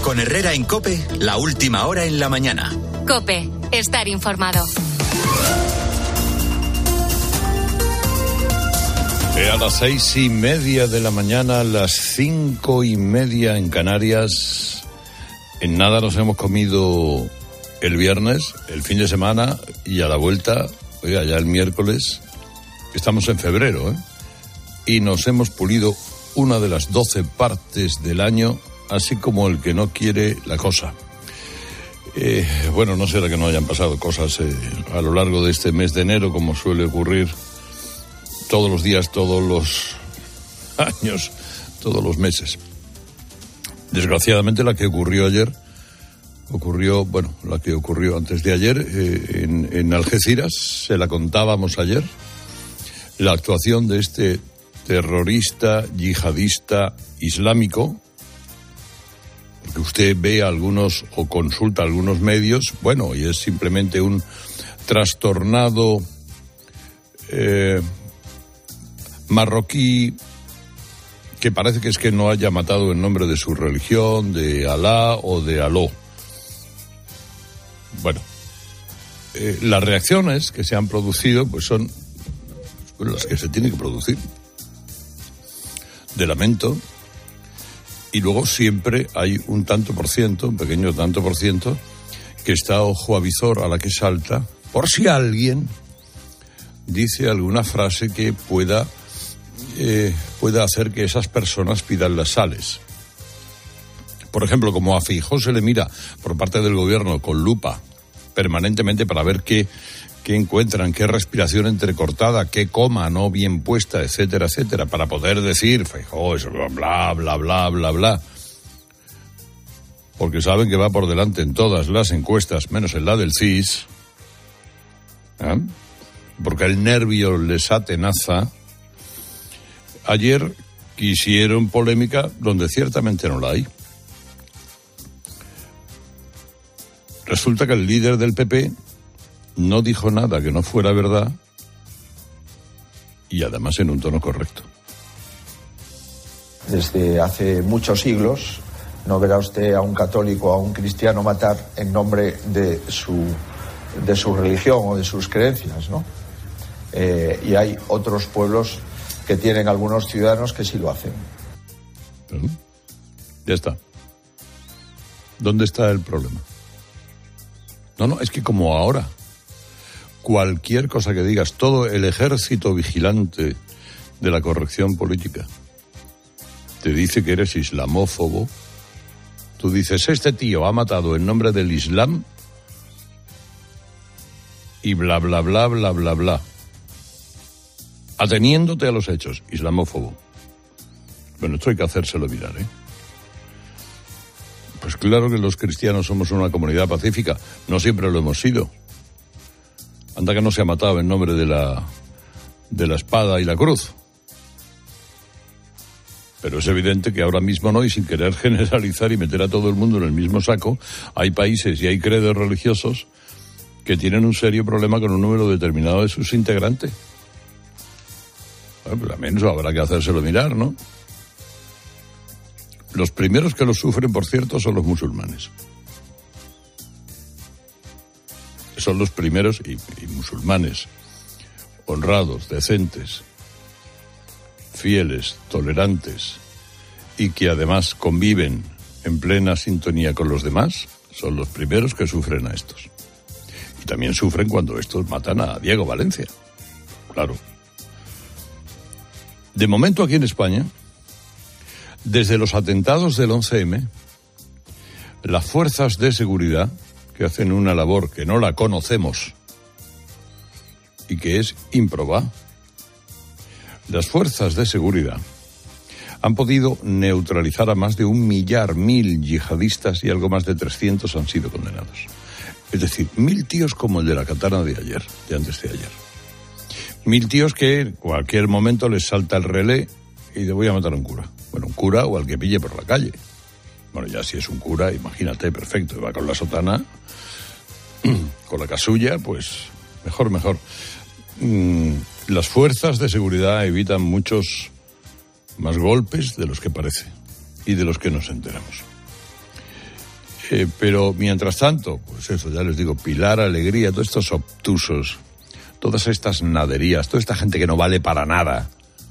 Con Herrera en COPE, la última hora en la mañana. COPE, estar informado. A las seis y media de la mañana, a las cinco y media en Canarias. En nada nos hemos comido el viernes, el fin de semana, y a la vuelta, oiga, ya el miércoles, estamos en febrero, ¿eh? Y nos hemos pulido una de las doce partes del año, así como el que no quiere la cosa. Eh, bueno, no será que no hayan pasado cosas eh, a lo largo de este mes de enero, como suele ocurrir todos los días, todos los años, todos los meses. Desgraciadamente, la que ocurrió ayer, ocurrió, bueno, la que ocurrió antes de ayer, eh, en, en Algeciras, se la contábamos ayer, la actuación de este terrorista yihadista islámico, que usted ve algunos o consulta algunos medios, bueno, y es simplemente un trastornado eh, marroquí que parece que es que no haya matado en nombre de su religión, de Alá o de Aló. Bueno, eh, las reacciones que se han producido pues son las que se tienen que producir. De lamento, y luego siempre hay un tanto por ciento, un pequeño tanto por ciento, que está ojo a visor a la que salta, por si alguien dice alguna frase que pueda, eh, pueda hacer que esas personas pidan las sales. Por ejemplo, como a Feijóo se le mira por parte del gobierno con lupa permanentemente para ver qué, qué encuentran, qué respiración entrecortada, qué coma no bien puesta, etcétera, etcétera, para poder decir, Feijóo, eso, bla, bla, bla, bla, bla. Porque saben que va por delante en todas las encuestas, menos en la del C I S, ¿eh? Porque el nervio les atenaza. Ayer quisieron polémica donde ciertamente no la hay. Resulta que el líder del P P no dijo nada que no fuera verdad y además en un tono correcto. Desde hace muchos siglos no verá usted a un católico o a un cristiano matar en nombre de su, de su religión o de sus creencias, ¿no? Eh, y hay otros pueblos que tienen algunos ciudadanos que sí lo hacen. Uh-huh. Ya está. ¿Dónde está el problema? No, no, es que como ahora, cualquier cosa que digas, todo el ejército vigilante de la corrección política te dice que eres islamófobo, tú dices, este tío ha matado en nombre del Islam y bla, bla, bla, bla, bla, bla, ateniéndote a los hechos, islamófobo. Bueno, esto hay que hacérselo mirar, ¿eh? Pues claro que los cristianos somos una comunidad pacífica, no siempre lo hemos sido. Anda que no se ha matado en nombre de la, de la espada y la cruz. Pero es evidente que ahora mismo no, y sin querer generalizar y meter a todo el mundo en el mismo saco, hay países y hay credos religiosos que tienen un serio problema con un número determinado de sus integrantes. Bueno, pues al menos habrá que hacérselo mirar, ¿no? Los primeros que lo sufren, por cierto, son los musulmanes. Son los primeros, y, y musulmanes, honrados, decentes, fieles, tolerantes, y que además conviven en plena sintonía con los demás, son los primeros que sufren a estos. Y también sufren cuando estos matan a Diego Valencia. Claro. De momento aquí en España, desde los atentados del once eme, las fuerzas de seguridad, que hacen una labor que no la conocemos y que es ímproba, las fuerzas de seguridad han podido neutralizar a más de un millar, mil yihadistas y algo más de trescientos han sido condenados. Es decir, mil tíos como el de la katana de ayer, de antes de ayer. Mil tíos que en cualquier momento les salta el relé y le voy a matar a un cura. Bueno, un cura o al que pille por la calle. Bueno, ya si es un cura, imagínate, perfecto, va con la sotana, con la casulla, pues mejor, mejor. Mm, las fuerzas de seguridad evitan muchos más golpes de los que parece y de los que nos enteramos. Eh, pero mientras tanto, pues eso, ya les digo, Pilar Alegría, todos estos obtusos, todas estas naderías, toda esta gente que no vale para nada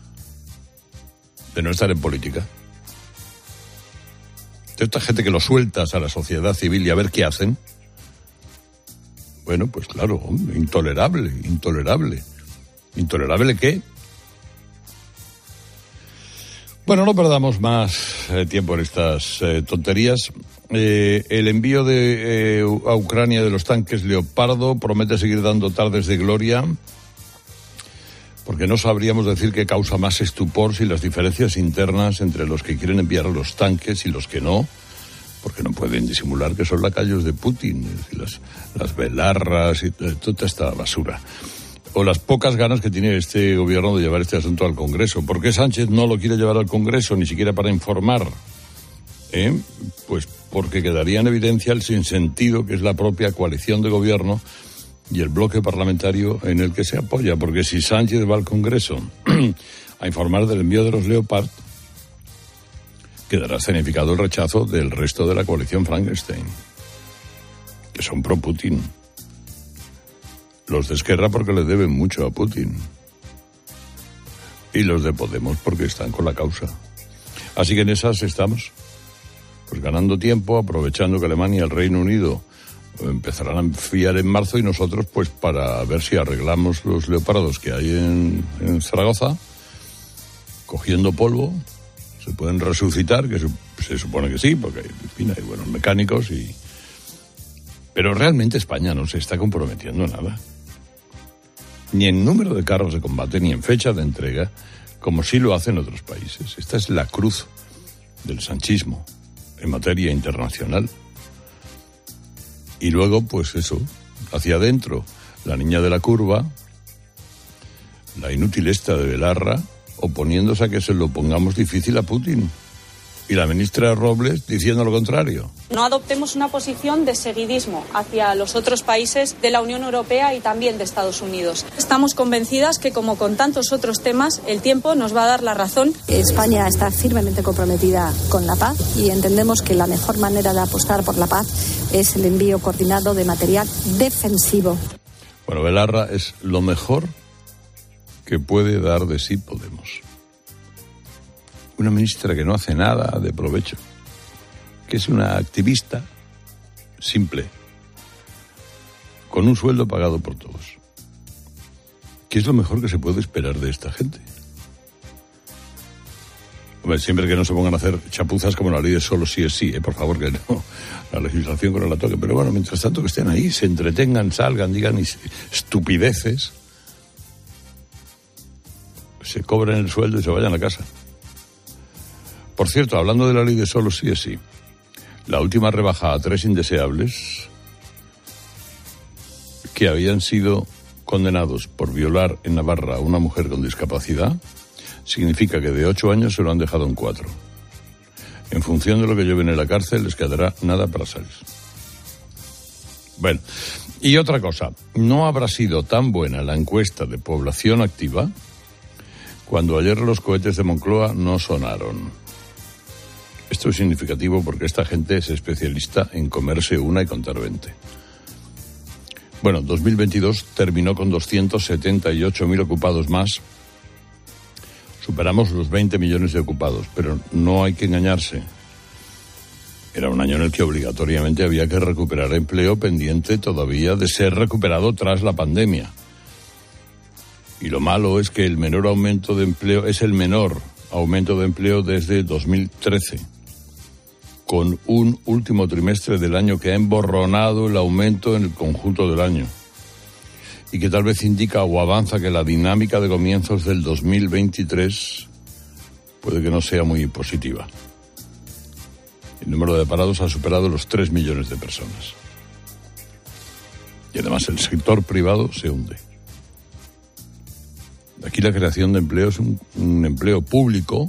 de no estar en política, toda esta gente que lo sueltas a la sociedad civil y a ver qué hacen, bueno, pues claro, intolerable, intolerable. ¿Intolerable qué? Bueno, no perdamos más eh, tiempo en estas eh, tonterías. Eh, el envío de, eh, a Ucrania de los tanques Leopardo promete seguir dando tardes de gloria, porque no sabríamos decir qué causa más estupor si las diferencias internas entre los que quieren enviar los tanques y los que no, porque no pueden disimular que son lacayos de Putin, las, las velarras y toda esta basura. O las pocas ganas que tiene este gobierno de llevar este asunto al Congreso. ¿Por qué Sánchez no lo quiere llevar al Congreso, ni siquiera para informar? ¿Eh? Pues porque quedaría en evidencia el sinsentido que es la propia coalición de gobierno y el bloque parlamentario en el que se apoya. Porque si Sánchez va al Congreso a informar del envío de los Leopard, quedará escenificado el rechazo del resto de la coalición Frankenstein, que son pro-Putin. Los de Esquerra porque le deben mucho a Putin. Y los de Podemos porque están con la causa. Así que en esas estamos, pues ganando tiempo, aprovechando que Alemania y el Reino Unido empezarán a enfiar en marzo y nosotros pues para ver si arreglamos los leopardos que hay en, en Zaragoza, cogiendo polvo, se pueden resucitar, que se, se supone que sí, porque en fin, hay buenos mecánicos y... Pero realmente España no se está comprometiendo nada. Ni en número de carros de combate, ni en fecha de entrega, como sí lo hacen otros países. Esta es la cruz del sanchismo en materia internacional. Y luego, pues eso, hacia adentro, la niña de la curva, la inútil esta de Belarra, oponiéndose a que se lo pongamos difícil a Putin. Y la ministra Robles diciendo lo contrario. No adoptemos una posición de seguidismo hacia los otros países de la Unión Europea y también de Estados Unidos. Estamos convencidas que, como con tantos otros temas, el tiempo nos va a dar la razón. España está firmemente comprometida con la paz y entendemos que la mejor manera de apostar por la paz es el envío coordinado de material defensivo. Bueno, Belarra es lo mejor que puede dar de sí Podemos. Una ministra que no hace nada de provecho, que es una activista simple, con un sueldo pagado por todos. ¿Qué es lo mejor que se puede esperar de esta gente? Hombre, siempre que no se pongan a hacer chapuzas como la ley de solo sí es sí, ¿eh? Por favor, que no, la legislación que no la toque. Pero bueno, mientras tanto que estén ahí, se entretengan, salgan, digan estupideces, se cobren el sueldo y se vayan a casa. Por cierto, hablando de la ley de solo sí es sí, la última rebaja a tres indeseables que habían sido condenados por violar en Navarra a una mujer con discapacidad significa que de ocho años se lo han dejado en cuatro. En función de lo que lleven en la cárcel les quedará nada para salir. Bueno, y otra cosa, no habrá sido tan buena la encuesta de población activa cuando ayer los cohetes de Moncloa no sonaron. Esto es significativo porque esta gente es especialista en comerse una y contar veinte. Bueno, dos mil veintidós terminó con doscientos setenta y ocho mil ocupados más. Superamos los veinte millones de ocupados, pero no hay que engañarse. Era un año en el que obligatoriamente había que recuperar empleo pendiente todavía de ser recuperado tras la pandemia. Y lo malo es que el menor aumento de empleo es el menor aumento de empleo desde dos mil trece, con un último trimestre del año que ha emborronado el aumento en el conjunto del año y que tal vez indica o avanza que la dinámica de comienzos del dos mil veintitrés puede que no sea muy positiva. El número de parados ha superado los tres millones de personas. Y además el sector privado se hunde. Aquí la creación de empleo es un, un empleo público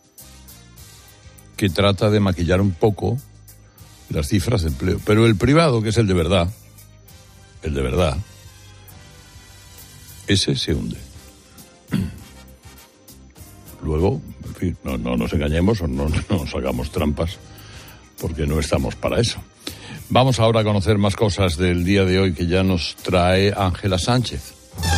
que trata de maquillar un poco las cifras de empleo. Pero el privado, que es el de verdad, el de verdad, ese se hunde. Luego, en fin, no, no nos engañemos o no, no nos hagamos trampas, porque no estamos para eso. Vamos ahora a conocer más cosas del día de hoy que ya nos trae Ángela Sánchez.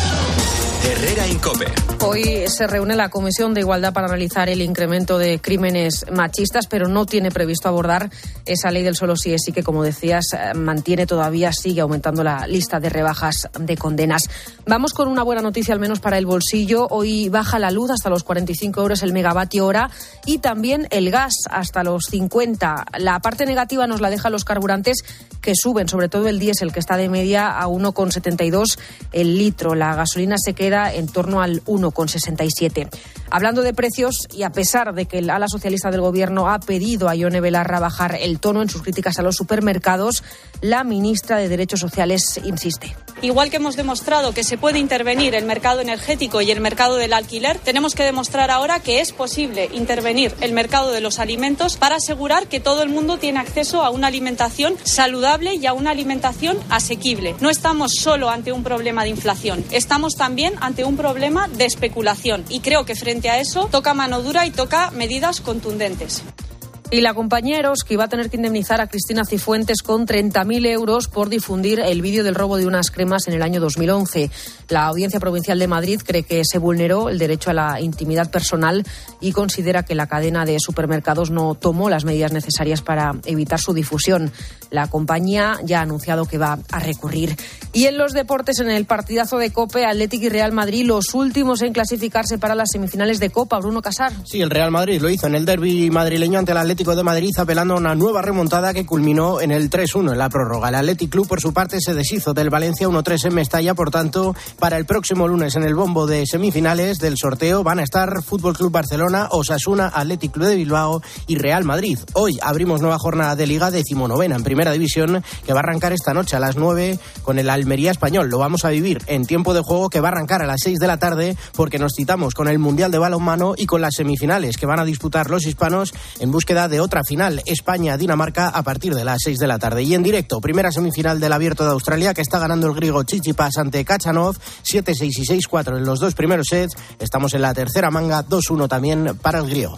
Herrera Incope. Hoy se reúne la Comisión de Igualdad para analizar el incremento de crímenes machistas, pero no tiene previsto abordar esa ley del solo sí es sí que, como decías, mantiene todavía, sigue aumentando la lista de rebajas de condenas. Vamos con una buena noticia, al menos para el bolsillo. Hoy baja la luz hasta los cuarenta y cinco euros el megavatio hora y también el gas hasta los cincuenta. La parte negativa nos la dejan los carburantes, que suben, sobre todo el diésel, que está de media a uno coma setenta y dos el litro. La gasolina se queda en torno al uno coma sesenta y siete. Hablando de precios, y a pesar de que el ala socialista del Gobierno ha pedido a Ione Belarra bajar el tono en sus críticas a los supermercados, la ministra de Derechos Sociales insiste. Igual que hemos demostrado que se puede intervenir el mercado energético y el mercado del alquiler, tenemos que demostrar ahora que es posible intervenir el mercado de los alimentos para asegurar que todo el mundo tiene acceso a una alimentación saludable y a una alimentación asequible. No estamos solo ante un problema de inflación, estamos también ante un problema de especulación y creo que frente a eso toca mano dura y toca medidas contundentes. Y la compañía Eroski va a tener que indemnizar a Cristina Cifuentes con treinta mil euros por difundir el vídeo del robo de unas cremas en el año dos mil once. La Audiencia Provincial de Madrid cree que se vulneró el derecho a la intimidad personal y considera que la cadena de supermercados no tomó las medidas necesarias para evitar su difusión. La compañía ya ha anunciado que va a recurrir. Y en los deportes, en el partidazo de COPE, Athletic y Real Madrid, los últimos en clasificarse para las semifinales de Copa. Bruno Casar. Sí, el Real Madrid lo hizo en el derbi madrileño ante el Atlético de Madrid, apelando a una nueva remontada que culminó en el tres uno en la prórroga. El Athletic Club, por su parte, se deshizo del Valencia uno tres en Mestalla. Por tanto, para el próximo lunes en el bombo de semifinales del sorteo van a estar Fútbol Club Barcelona, Osasuna, Athletic Club de Bilbao y Real Madrid. Hoy abrimos nueva jornada de Liga decimonovena en Primera División, que va a arrancar esta noche a las nueve con el Almería Español. Lo vamos a vivir en tiempo de juego, que va a arrancar a las seis de la tarde, porque nos citamos con el Mundial de Balonmano y con las semifinales que van a disputar los hispanos en búsqueda de otra final, España-Dinamarca, a partir de las seis de la tarde. Y en directo, primera semifinal del Abierto de Australia, que está ganando el griego Tsitsipas ante Khachanov, siete seis y seis cuatro en los dos primeros sets. Estamos en la tercera manga, dos uno también para el griego.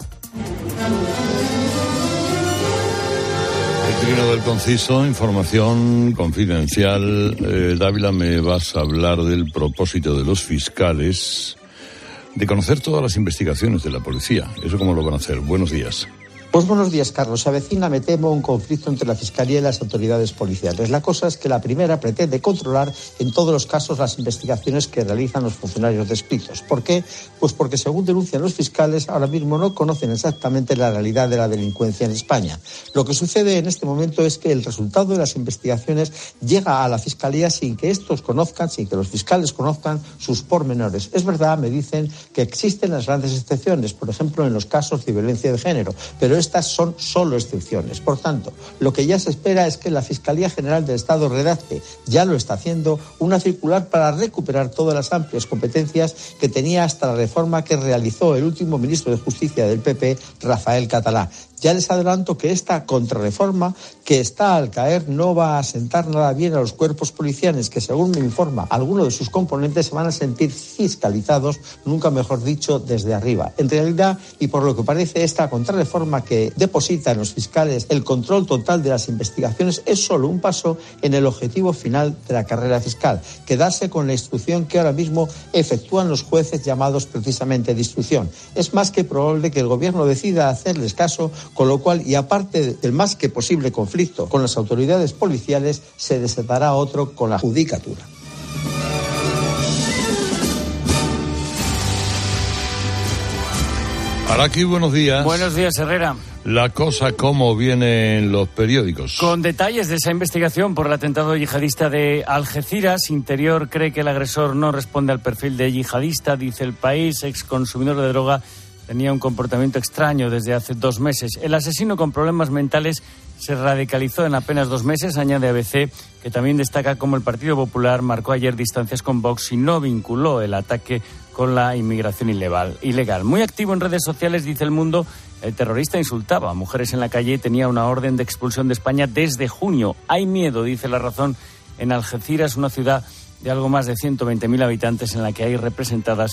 El trino del conciso, información confidencial. Eh, Dávila, me vas a hablar del propósito de los fiscales de conocer todas las investigaciones de la policía. ¿Eso cómo lo van a hacer? Buenos días. Pues buenos días, Carlos. Se avecina, me temo, un conflicto entre la Fiscalía y las autoridades policiales. La cosa es que la primera pretende controlar en todos los casos las investigaciones que realizan los funcionarios descritos. ¿Por qué? Pues porque, según denuncian los fiscales, ahora mismo no conocen exactamente la realidad de la delincuencia en España. Lo que sucede en este momento es que el resultado de las investigaciones llega a la Fiscalía sin que estos conozcan, sin que los fiscales conozcan sus pormenores. Es verdad, me dicen, que existen las grandes excepciones, por ejemplo, en los casos de violencia de género, pero estas son solo excepciones. Por tanto, lo que ya se espera es que la Fiscalía General del Estado redacte, ya lo está haciendo, una circular para recuperar todas las amplias competencias que tenía hasta la reforma que realizó el último ministro de Justicia del P P, Rafael Catalá. Ya les adelanto que esta contrarreforma que está al caer no va a sentar nada bien a los cuerpos policiales, que, según me informa alguno de sus componentes, se van a sentir fiscalizados, nunca mejor dicho, desde arriba. En realidad, y por lo que parece, esta contrarreforma que deposita en los fiscales el control total de las investigaciones es solo un paso en el objetivo final de la carrera fiscal, quedarse con la instrucción que ahora mismo efectúan los jueces llamados precisamente de instrucción. Es más que probable que el gobierno decida hacerles caso, con lo cual, y aparte del más que posible conflicto con las autoridades policiales, se desatará otro con la judicatura. Araki, buenos días. Buenos días, Herrera. La cosa, ¿cómo viene en los periódicos? Con detalles de esa investigación por el atentado yihadista de Algeciras. Interior cree que el agresor no responde al perfil de yihadista, dice El País. Ex consumidor de droga, tenía un comportamiento extraño desde hace dos meses. El asesino con problemas mentales se radicalizó en apenas dos meses, añade A B C, que también destaca cómo el Partido Popular marcó ayer distancias con Vox y no vinculó el ataque con la inmigración ilegal. ilegal. Muy activo en redes sociales, dice El Mundo, el terrorista insultaba a mujeres en la calle y tenía una orden de expulsión de España desde junio. Hay miedo, dice La Razón, en Algeciras, una ciudad de algo más de ciento veinte mil habitantes en la que hay representadas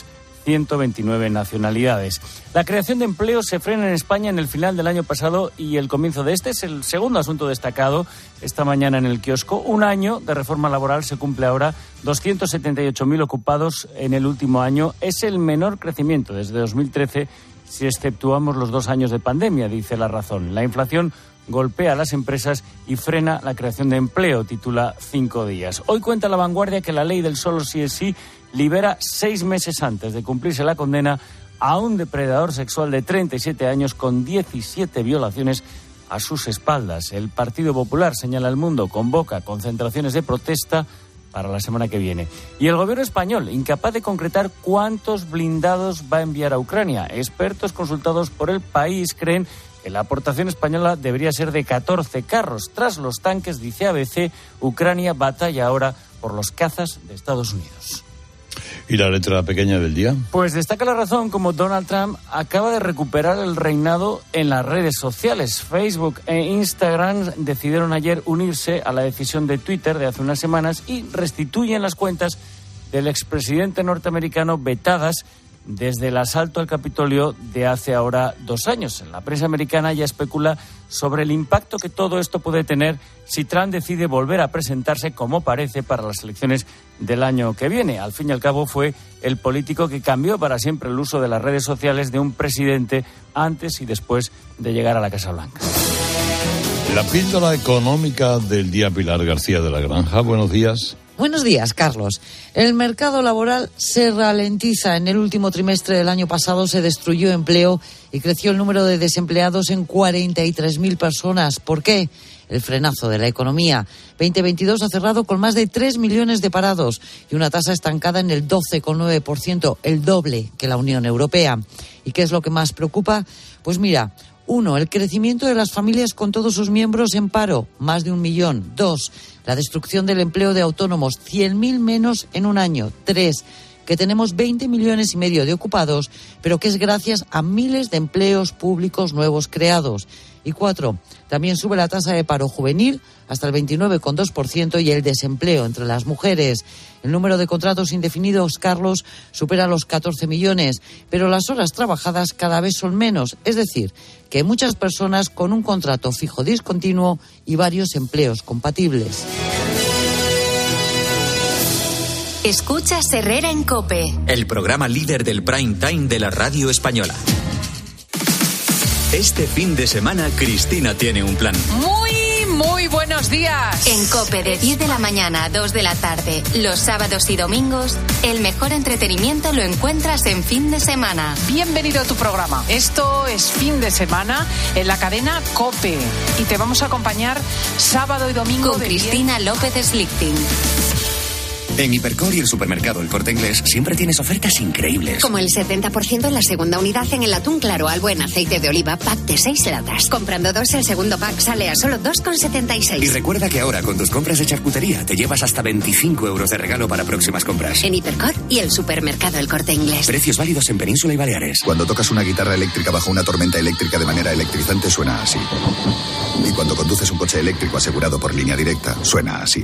ciento veintinueve nacionalidades. La creación de empleo se frena en España en el final del año pasado y el comienzo de este es el segundo asunto destacado esta mañana en el kiosco. Un año de reforma laboral se cumple ahora, doscientos setenta y ocho mil ocupados en el último año. Es el menor crecimiento desde dos mil trece si exceptuamos los dos años de pandemia, dice La Razón. La inflación golpea a las empresas y frena la creación de empleo, titula Cinco Días. Hoy cuenta La Vanguardia que la ley del solo sí es sí libera seis meses antes de cumplirse la condena a un depredador sexual de treinta y siete años con diecisiete violaciones a sus espaldas. El Partido Popular, señala El Mundo, convoca concentraciones de protesta para la semana que viene. Y el gobierno español, incapaz de concretar cuántos blindados va a enviar a Ucrania. Expertos consultados por El País creen que la aportación española debería ser de catorce carros. Tras los tanques, dice A B C, Ucrania batalla ahora por los cazas de Estados Unidos. ¿Y la letra pequeña del día? Pues destaca La Razón como Donald Trump acaba de recuperar el reinado en las redes sociales. Facebook e Instagram decidieron ayer unirse a la decisión de Twitter de hace unas semanas y restituyen las cuentas del expresidente norteamericano vetadas desde el asalto al Capitolio de hace ahora dos años. La prensa americana ya especula sobre el impacto que todo esto puede tener si Trump decide volver a presentarse, como parece, para las elecciones del año que viene. Al fin y al cabo fue el político que cambió para siempre el uso de las redes sociales de un presidente antes y después de llegar a la Casa Blanca. La píldora económica del día, Pilar García de la Granja. Buenos días. Buenos días, Carlos. El mercado laboral se ralentiza. En el último trimestre del año pasado se destruyó empleo y creció el número de desempleados en cuarenta y tres mil personas. ¿Por qué? El frenazo de la economía. veinte veintidós ha cerrado con más de tres millones de parados y una tasa estancada en el doce coma nueve por ciento, el doble que la Unión Europea. ¿Y qué es lo que más preocupa? Pues mira, uno, el crecimiento de las familias con todos sus miembros en paro, más de un millón. Dos, la destrucción del empleo de autónomos, cien mil menos en un año. Tres, que tenemos veinte millones y medio de ocupados, pero que es gracias a miles de empleos públicos nuevos creados. Y cuatro, también sube la tasa de paro juvenil hasta el veintinueve coma dos por ciento y el desempleo entre las mujeres. El número de contratos indefinidos, Carlos, supera los catorce millones, pero las horas trabajadas cada vez son menos. Es decir, que hay muchas personas con un contrato fijo discontinuo y varios empleos compatibles. Escuchas Herrera en COPE, el programa líder del prime time de la radio española. Este fin de semana, Cristina tiene un plan. Muy, muy buenos días. En COPE, de diez de la mañana a dos de la tarde, los sábados y domingos, el mejor entretenimiento lo encuentras en fin de semana. Bienvenido a tu programa. Esto es Fin de Semana en la cadena COPE. Y te vamos a acompañar sábado y domingo con de Cristina diez... López Slichting. En Hipercor y el supermercado El Corte Inglés siempre tienes ofertas increíbles. Como el setenta por ciento en la segunda unidad en el atún claro albo en aceite de oliva, pack de seis latas. Comprando dos, el segundo pack sale a solo dos con setenta y seis. Y recuerda que ahora con tus compras de charcutería te llevas hasta veinticinco euros de regalo para próximas compras. En Hipercor y el supermercado El Corte Inglés. Precios válidos en Península y Baleares. Cuando tocas una guitarra eléctrica bajo una tormenta eléctrica de manera electrizante suena así. Y cuando conduces un coche eléctrico asegurado por Línea Directa, suena así.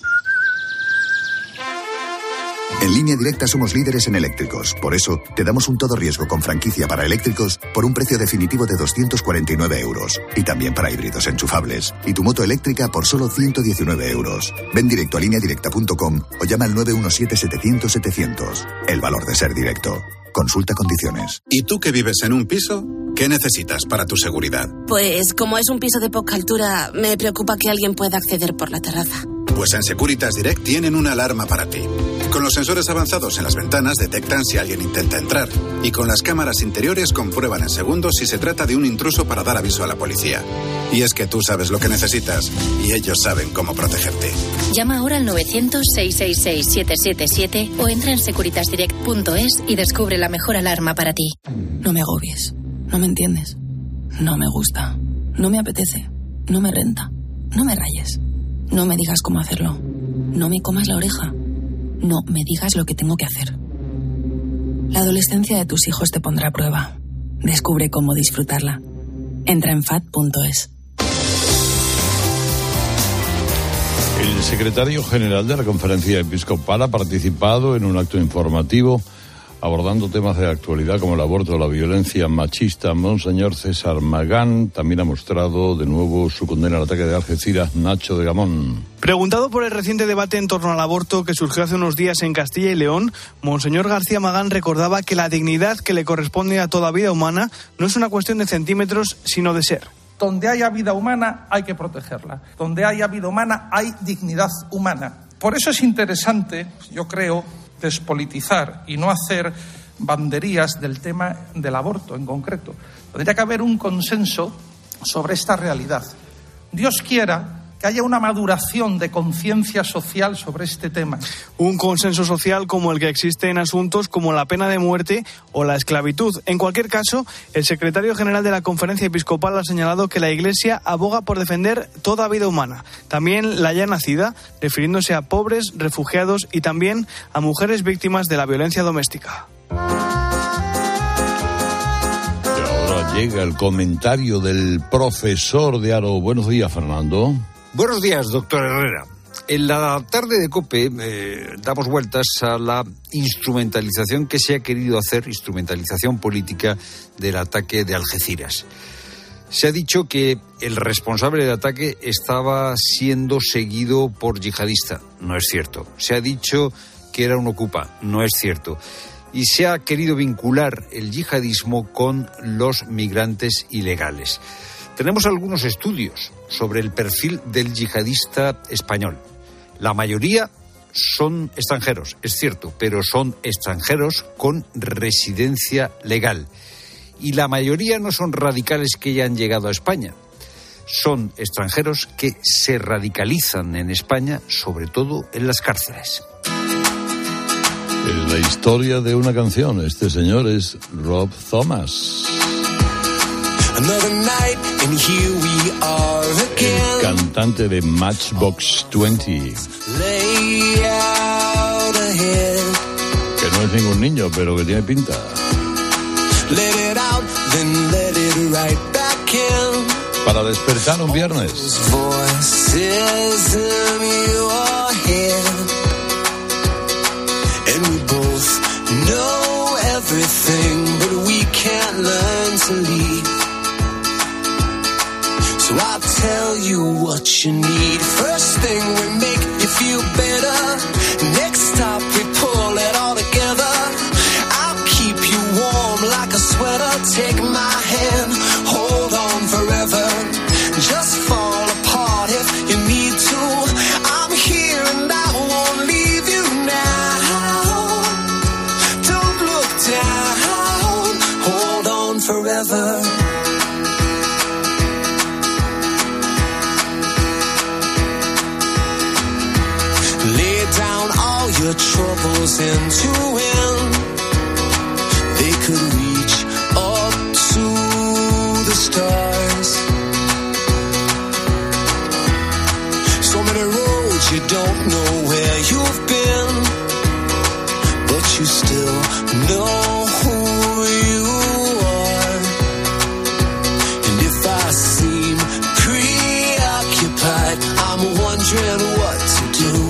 En Línea Directa somos líderes en eléctricos. Por eso, te damos un todo riesgo con franquicia para eléctricos por un precio definitivo de doscientos cuarenta y nueve euros. Y también para híbridos enchufables. Y tu moto eléctrica por solo ciento diecinueve euros. Ven directo a línea directa punto com o llama al nueve uno siete setecientos setecientos. El valor de ser directo. Consulta condiciones. ¿Y tú que vives en un piso? ¿Qué necesitas para tu seguridad? Pues como es un piso de poca altura, me preocupa que alguien pueda acceder por la terraza. Pues en Securitas Direct tienen una alarma para ti. Con los sensores avanzados en las ventanas detectan si alguien intenta entrar. Y con las cámaras interiores comprueban en segundos si se trata de un intruso para dar aviso a la policía. Y es que tú sabes lo que necesitas y ellos saben cómo protegerte. Llama ahora al novecientos, seiscientos sesenta y seis, siete siete siete o entra en securitas direct punto es y descubre la mejor alarma para ti. No me agobies. No me entiendes. No me gusta. No me apetece. No me renta. No me rayes. No me digas cómo hacerlo. No me comas la oreja. No me digas lo que tengo que hacer. La adolescencia de tus hijos te pondrá a prueba. Descubre cómo disfrutarla. Entra en fat punto es. El secretario general de la Conferencia Episcopal ha participado en un acto informativo abordando temas de actualidad como el aborto o la violencia machista. Monseñor César Magán también ha mostrado de nuevo su condena al ataque de Algeciras. Nacho de Gamón. Preguntado por el reciente debate en torno al aborto que surgió hace unos días en Castilla y León, Monseñor García Magán recordaba que la dignidad que le corresponde a toda vida humana no es una cuestión de centímetros, sino de ser. Donde haya vida humana hay que protegerla. Donde haya vida humana hay dignidad humana. Por eso es interesante, yo creo, despolitizar y no hacer banderías del tema del aborto en concreto. Tendría que haber un consenso sobre esta realidad. Dios quiera que haya una maduración de conciencia social sobre este tema. Un consenso social como el que existe en asuntos como la pena de muerte o la esclavitud. En cualquier caso, el secretario general de la Conferencia Episcopal ha señalado que la Iglesia aboga por defender toda vida humana, también la ya nacida, refiriéndose a pobres, refugiados y también a mujeres víctimas de la violencia doméstica. Y ahora llega el comentario del profesor de Aro. Buenos días, Fernando. Buenos días, doctor Herrera. En la tarde de COPE eh, damos vueltas a la instrumentalización que se ha querido hacer, instrumentalización política del ataque de Algeciras. Se ha dicho que el responsable del ataque estaba siendo seguido por yihadista. No es cierto. Se ha dicho que era un ocupa. No es cierto. Y se ha querido vincular el yihadismo con los migrantes ilegales. Tenemos algunos estudios sobre el perfil del yihadista español. La mayoría son extranjeros, es cierto, pero son extranjeros con residencia legal. Y la mayoría no son radicales que ya han llegado a España. Son extranjeros que se radicalizan en España, sobre todo en las cárceles. En la historia de una canción, este señor es Rob Thomas. El cantante de Matchbox veinte. Que no es ningún niño, pero que tiene pinta. Para despertar un viernes. So I'll tell you what you need. First thing we make you feel better. Next stop we pull it all together. I'll keep you warm like a sweater. Take my hand, hold on forever. Just fall apart if you need to. I'm here and I won't leave you now. Don't look down, hold on forever. Your troubles end to end. They could reach up to the stars. So many roads you don't know where you've been, but you still know who you are. And if I seem preoccupied, I'm wondering what to do.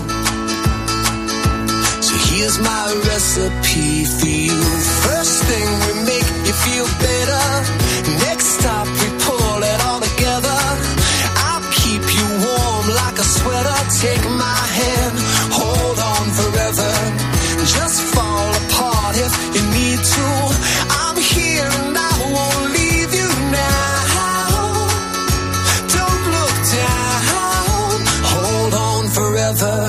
Here's my recipe for you. First thing we make you feel better. Next stop we pull it all together. I'll keep you warm like a sweater. Take my hand, hold on forever. Just fall apart if you need to. I'm here and I won't leave you now. Don't look down, hold on forever.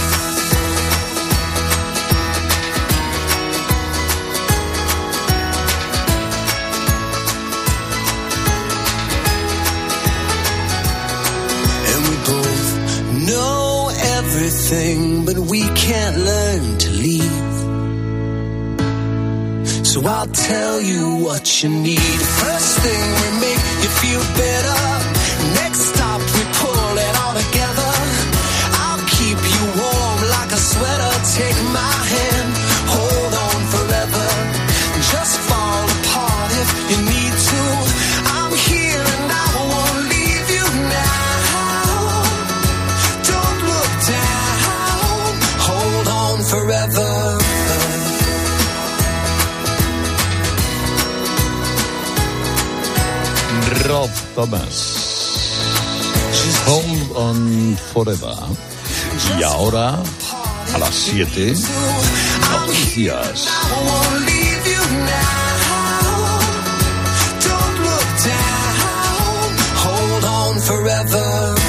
But we can't learn to leave. So I'll tell you what you need. First thing we make you feel better. Next stop we pull it all together. I'll keep you warm like a sweater. Take my hand, hold on forever. Just fall apart if you need to. I'm here and I won't leave you now. Don't look down, hold on forever. Thomas. Hold on forever. Y ahora, a las siete, noticias. Forever.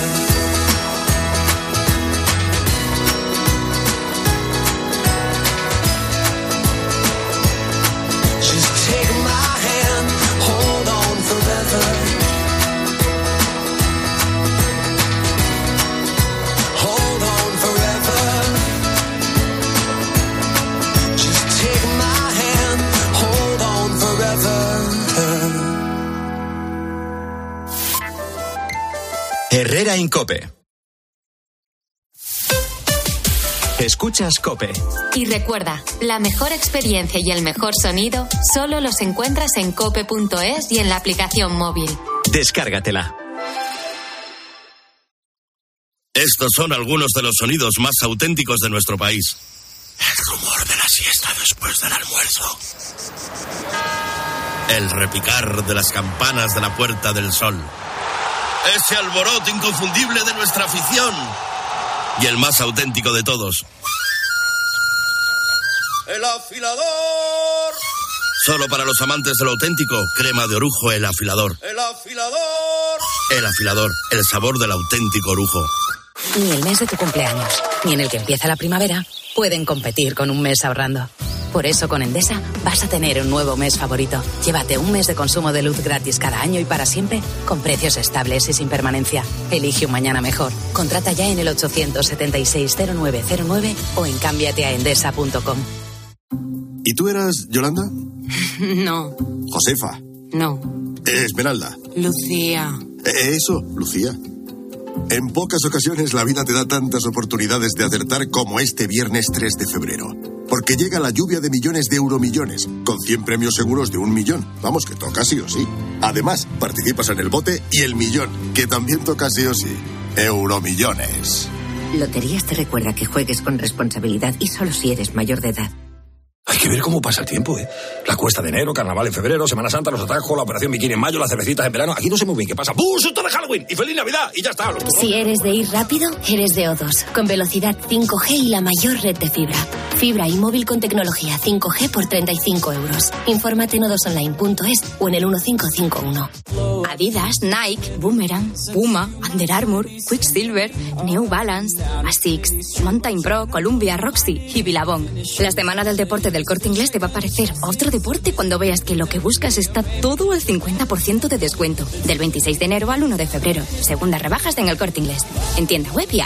Just take my hand, hold on forever. Hold on forever. Just take my hand, hold on forever. Herrera en COPE. Escuchas COPE. Y recuerda, la mejor experiencia y el mejor sonido solo los encuentras en cope punto es y en la aplicación móvil. Descárgatela. Estos son algunos de los sonidos más auténticos de nuestro país. El rumor de la siesta después del almuerzo. El repicar de las campanas de la Puerta del Sol. Ese alboroto inconfundible de nuestra afición. Y el más auténtico de todos. ¡El afilador! Solo para los amantes de lo auténtico, crema de orujo El Afilador. ¡El afilador! El Afilador, el sabor del auténtico orujo. Ni el mes de tu cumpleaños, ni en el que empieza la primavera, pueden competir con un mes ahorrando. Por eso con Endesa vas a tener un nuevo mes favorito. Llévate un mes de consumo de luz gratis cada año y para siempre, con precios estables y sin permanencia. Elige un mañana mejor. Contrata ya en el ochocientos setenta y seis cero nueve cero nueve o en cámbiate a endesa punto com. ¿Y tú eras Yolanda? No. Josefa. No. Esmeralda. Lucía. Eso, Lucía. En pocas ocasiones la vida te da tantas oportunidades de acertar como este viernes tres de febrero. Porque llega la lluvia de millones de euromillones, con cien premios seguros de un millón. Vamos, que toca sí o sí. Además, participas en el bote y el millón, que también toca sí o sí. Euromillones. Loterías te recuerda que juegues con responsabilidad y solo si eres mayor de edad. Hay que ver cómo pasa el tiempo, ¿eh? La cuesta de enero, carnaval en febrero, Semana Santa, los atajos, la operación bikini en mayo, las cervecitas en verano. Aquí no sé muy bien qué pasa. ¡Bum! ¡Susto de Halloween! ¡Y feliz Navidad! Y ya está. Los si eres de ir rápido, eres de O dos. Con velocidad cinco G y la mayor red de fibra. Fibra y móvil con tecnología cinco G por treinta y cinco euros. Infórmate en o dos online punto es o en el uno cinco cinco uno. Adidas, Nike, Boomerang, Puma, Under Armour, Quicksilver, New Balance, Asics, Mountain Pro, Columbia, Roxy y Billabong. La semana del deporte del Corte Inglés te va a parecer otro deporte cuando veas que lo que buscas está todo al cincuenta por ciento de descuento. Del veintiséis de enero al uno de febrero. Segundas rebajas en el Corte Inglés. En tienda web y app.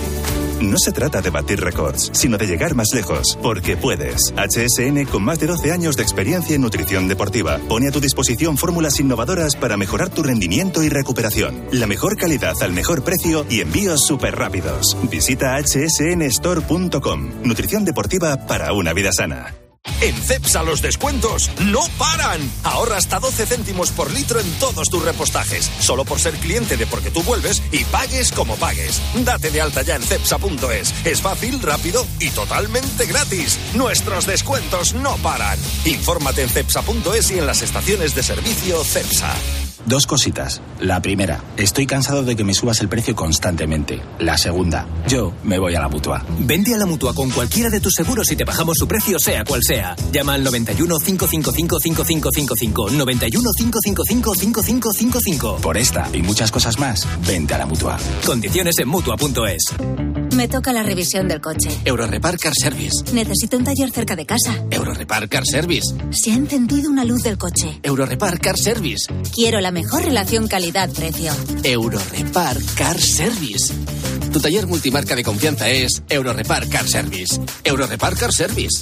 No se trata de batir récords, sino de llegar más lejos, porque puedes. H S N, con más de doce años de experiencia en nutrición deportiva, pone a tu disposición fórmulas innovadoras para mejorar tu rendimiento y recuperación. La mejor calidad al mejor precio y envíos súper rápidos. Visita hache ese ene store punto com. Nutrición deportiva para una vida sana. En Cepsa los descuentos no paran. Ahorra hasta doce céntimos por litro en todos tus repostajes. Solo por ser cliente de Porque Tú Vuelves y pagues como pagues. Date de alta ya en cepsa punto es. Es fácil, rápido y totalmente gratis. Nuestros descuentos no paran. Infórmate en cepsa punto es y en las estaciones de servicio Cepsa. Dos cositas. La primera, estoy cansado de que me subas el precio constantemente. La segunda, yo me voy a la Mutua. Vente a la Mutua con cualquiera de tus seguros y te bajamos su precio sea cual sea. Llama al noventa y uno, cinco cinco cinco, cinco cinco cinco cinco, noventa y uno, cinco cinco cinco, cinco cinco cinco cinco. Por esta y muchas cosas más, vente a la Mutua. Condiciones en Mutua punto es. Me toca la revisión del coche. Eurorepar Car Service. Necesito un taller cerca de casa. Eurorepar Car Service. Se ha encendido una luz del coche. Eurorepar Car Service. Quiero la mejor relación calidad-precio. Eurorepar Car Service. Tu taller multimarca de confianza es Eurorepar Car Service. Eurorepar Car Service.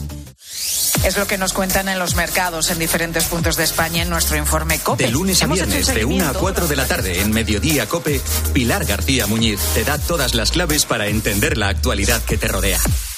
Es lo que nos cuentan en los mercados en diferentes puntos de España en nuestro informe COPE. De lunes a Hemos viernes, hecho de una a seguimiento. cuatro de la tarde, en Mediodía COPE, Pilar García Muñiz te da todas las claves para entender la actualidad que te rodea.